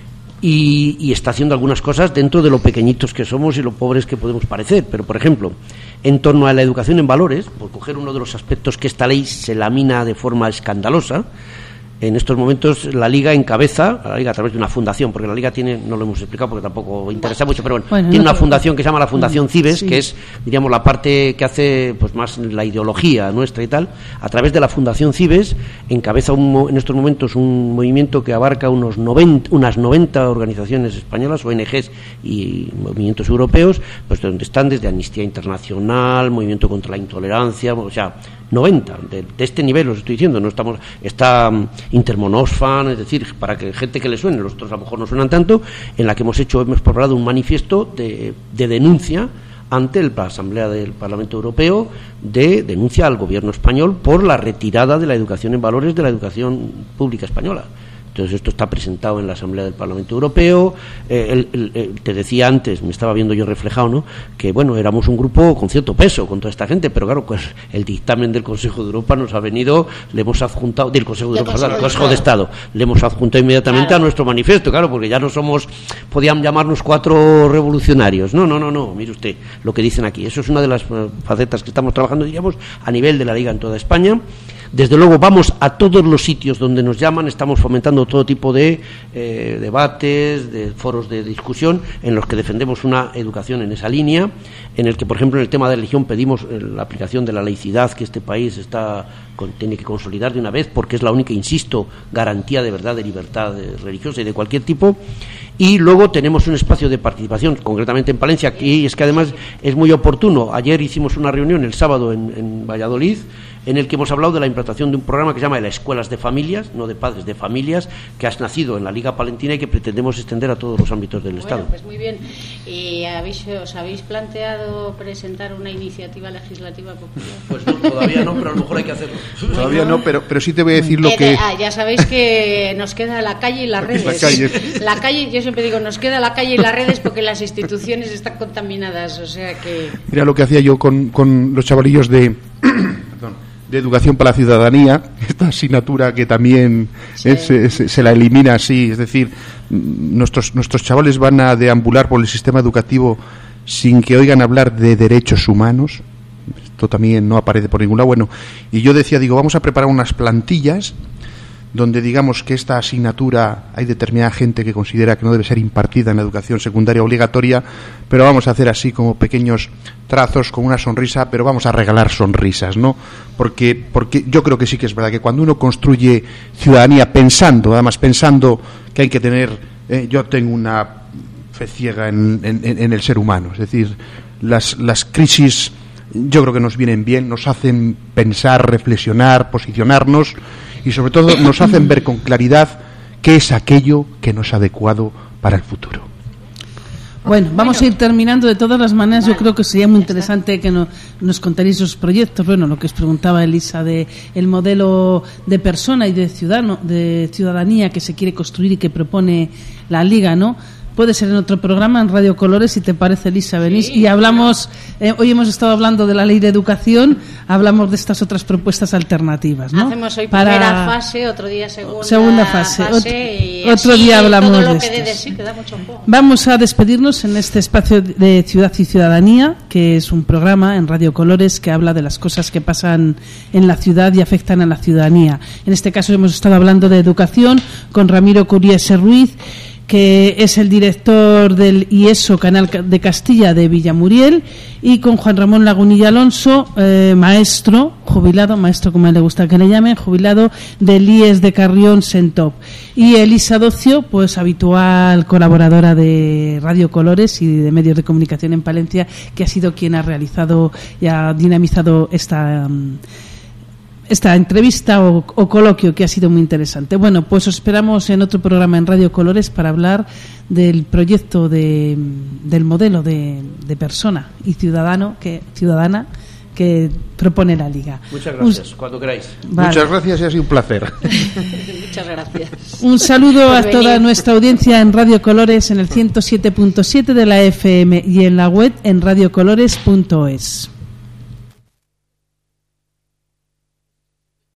Y está haciendo algunas cosas dentro de lo pequeñitos que somos y lo pobres que podemos parecer. Pero, por ejemplo, en torno a la educación en valores, por coger uno de los aspectos que esta ley se lamina de forma escandalosa, en estos momentos la Liga encabeza, la Liga a través de una fundación, porque la Liga tiene, no lo hemos explicado porque tampoco interesa mucho, pero bueno tiene una fundación que se llama la Fundación Cibes, sí, que es, diríamos, la parte que hace pues más la ideología nuestra y tal. A través de la Fundación Cibes encabeza en estos momentos un movimiento que abarca unas 90 organizaciones españolas, ONGs y movimientos europeos, pues donde están desde Amnistía Internacional, Movimiento contra la Intolerancia, o sea, 90 de este nivel, os estoy diciendo, no estamos, está Intermon Oxfam, es decir, para que gente que le suene, los otros a lo mejor no suenan tanto, en la que hemos preparado un manifiesto de denuncia ante la Asamblea del Parlamento Europeo, de denuncia al gobierno español por la retirada de la educación en valores de la educación pública española. Entonces esto está presentado en la Asamblea del Parlamento Europeo. Te decía antes, me estaba viendo yo reflejado, ¿no?, que bueno, éramos un grupo con cierto peso con toda esta gente, pero claro, pues el dictamen del Consejo de Europa nos ha venido, le hemos adjuntado, del Consejo de Europa, perdón, el Consejo de Estado, le hemos adjuntado inmediatamente a nuestro manifiesto, claro, porque ya no somos, podían llamarnos 4 revolucionarios. No, mire usted lo que dicen aquí. Eso es una de las facetas que estamos trabajando, diríamos, a nivel de la Liga en toda España. Desde luego vamos a todos los sitios donde nos llaman, estamos fomentando todo tipo de debates, de foros de discusión en los que defendemos una educación en esa línea, en el que, por ejemplo, en el tema de religión pedimos la aplicación de la laicidad que este país tiene que consolidar de una vez, porque es la única, insisto, garantía de verdad de libertad religiosa y de cualquier tipo. Y luego tenemos un espacio de participación, concretamente en Palencia, y es que además es muy oportuno. Ayer hicimos una reunión el sábado en Valladolid, en el que hemos hablado de la implantación de un programa que se llama de las escuelas de familias, no de padres, de familias, que ha nacido en la Liga Palentina y que pretendemos extender a todos los ámbitos del Estado. Pues muy bien. ¿Y os habéis planteado presentar una iniciativa legislativa popular? Pues no, todavía no, pero a lo mejor hay que hacerlo. Todavía no, pero sí te voy a decir lo que... ya sabéis que nos queda la calle y las redes. La calle, yo siempre digo, nos queda la calle y las redes porque las instituciones están contaminadas, o sea que... Mira lo que hacía yo con los chavalillos de educación para la ciudadanía, esta asignatura que también sí, se la elimina así, es decir, nuestros chavales van a deambular por el sistema educativo sin que oigan hablar de derechos humanos. Esto también no aparece por ningún lado. Bueno, y yo decía, vamos a preparar unas plantillas donde digamos que esta asignatura hay determinada gente que considera que no debe ser impartida en la educación secundaria obligatoria, pero vamos a hacer así como pequeños trazos con una sonrisa, pero vamos a regalar sonrisas, ¿no? Porque yo creo que sí que es verdad que cuando uno construye ciudadanía pensando que hay que tener, yo tengo una fe ciega en el ser humano, es decir, las crisis yo creo que nos vienen bien, nos hacen pensar, reflexionar, posicionarnos y sobre todo nos hacen ver con claridad qué es aquello que no es adecuado para el futuro. Bueno, vamos a ir terminando. De todas las maneras, yo creo que sería muy interesante que nos contaréis esos proyectos. Bueno, lo que os preguntaba Elisa de el modelo de persona y de ciudadanía que se quiere construir y que propone la Liga, ¿no? Puede ser en otro programa, en Radio Colores, si te parece, Elisa, venís y hablamos. Hoy hemos estado hablando de la ley de educación, hablamos de estas otras propuestas alternativas, ¿no? Hacemos hoy primera fase, otro día segunda fase y otro día hablamos todo lo de que esto. De sí, que da mucho juego. Vamos a despedirnos en este espacio de Ciudad y Ciudadanía, que es un programa en Radio Colores que habla de las cosas que pasan en la ciudad y afectan a la ciudadanía. En este caso hemos estado hablando de educación con Ramiro Curiese Ruiz, que es el director del IESO Canal de Castilla de Villamuriel, y con Juan Ramón Lagunilla Alonso, maestro como a él le gusta que le llamen, jubilado del IES de Carrión Sentop, y Elisa Docio, pues habitual colaboradora de Radio Colores y de medios de comunicación en Palencia, que ha sido quien ha realizado y ha dinamizado esta entrevista o coloquio, que ha sido muy interesante. Bueno, pues os esperamos en otro programa en Radio Colores para hablar del proyecto del modelo de persona y ciudadana que propone la Liga. Muchas gracias, cuando queráis. Vale. Muchas gracias y ha sido un placer. Muchas gracias. Un saludo Por a venir. toda nuestra audiencia en Radio Colores en el 107.7 de la FM y en la web en radiocolores.es.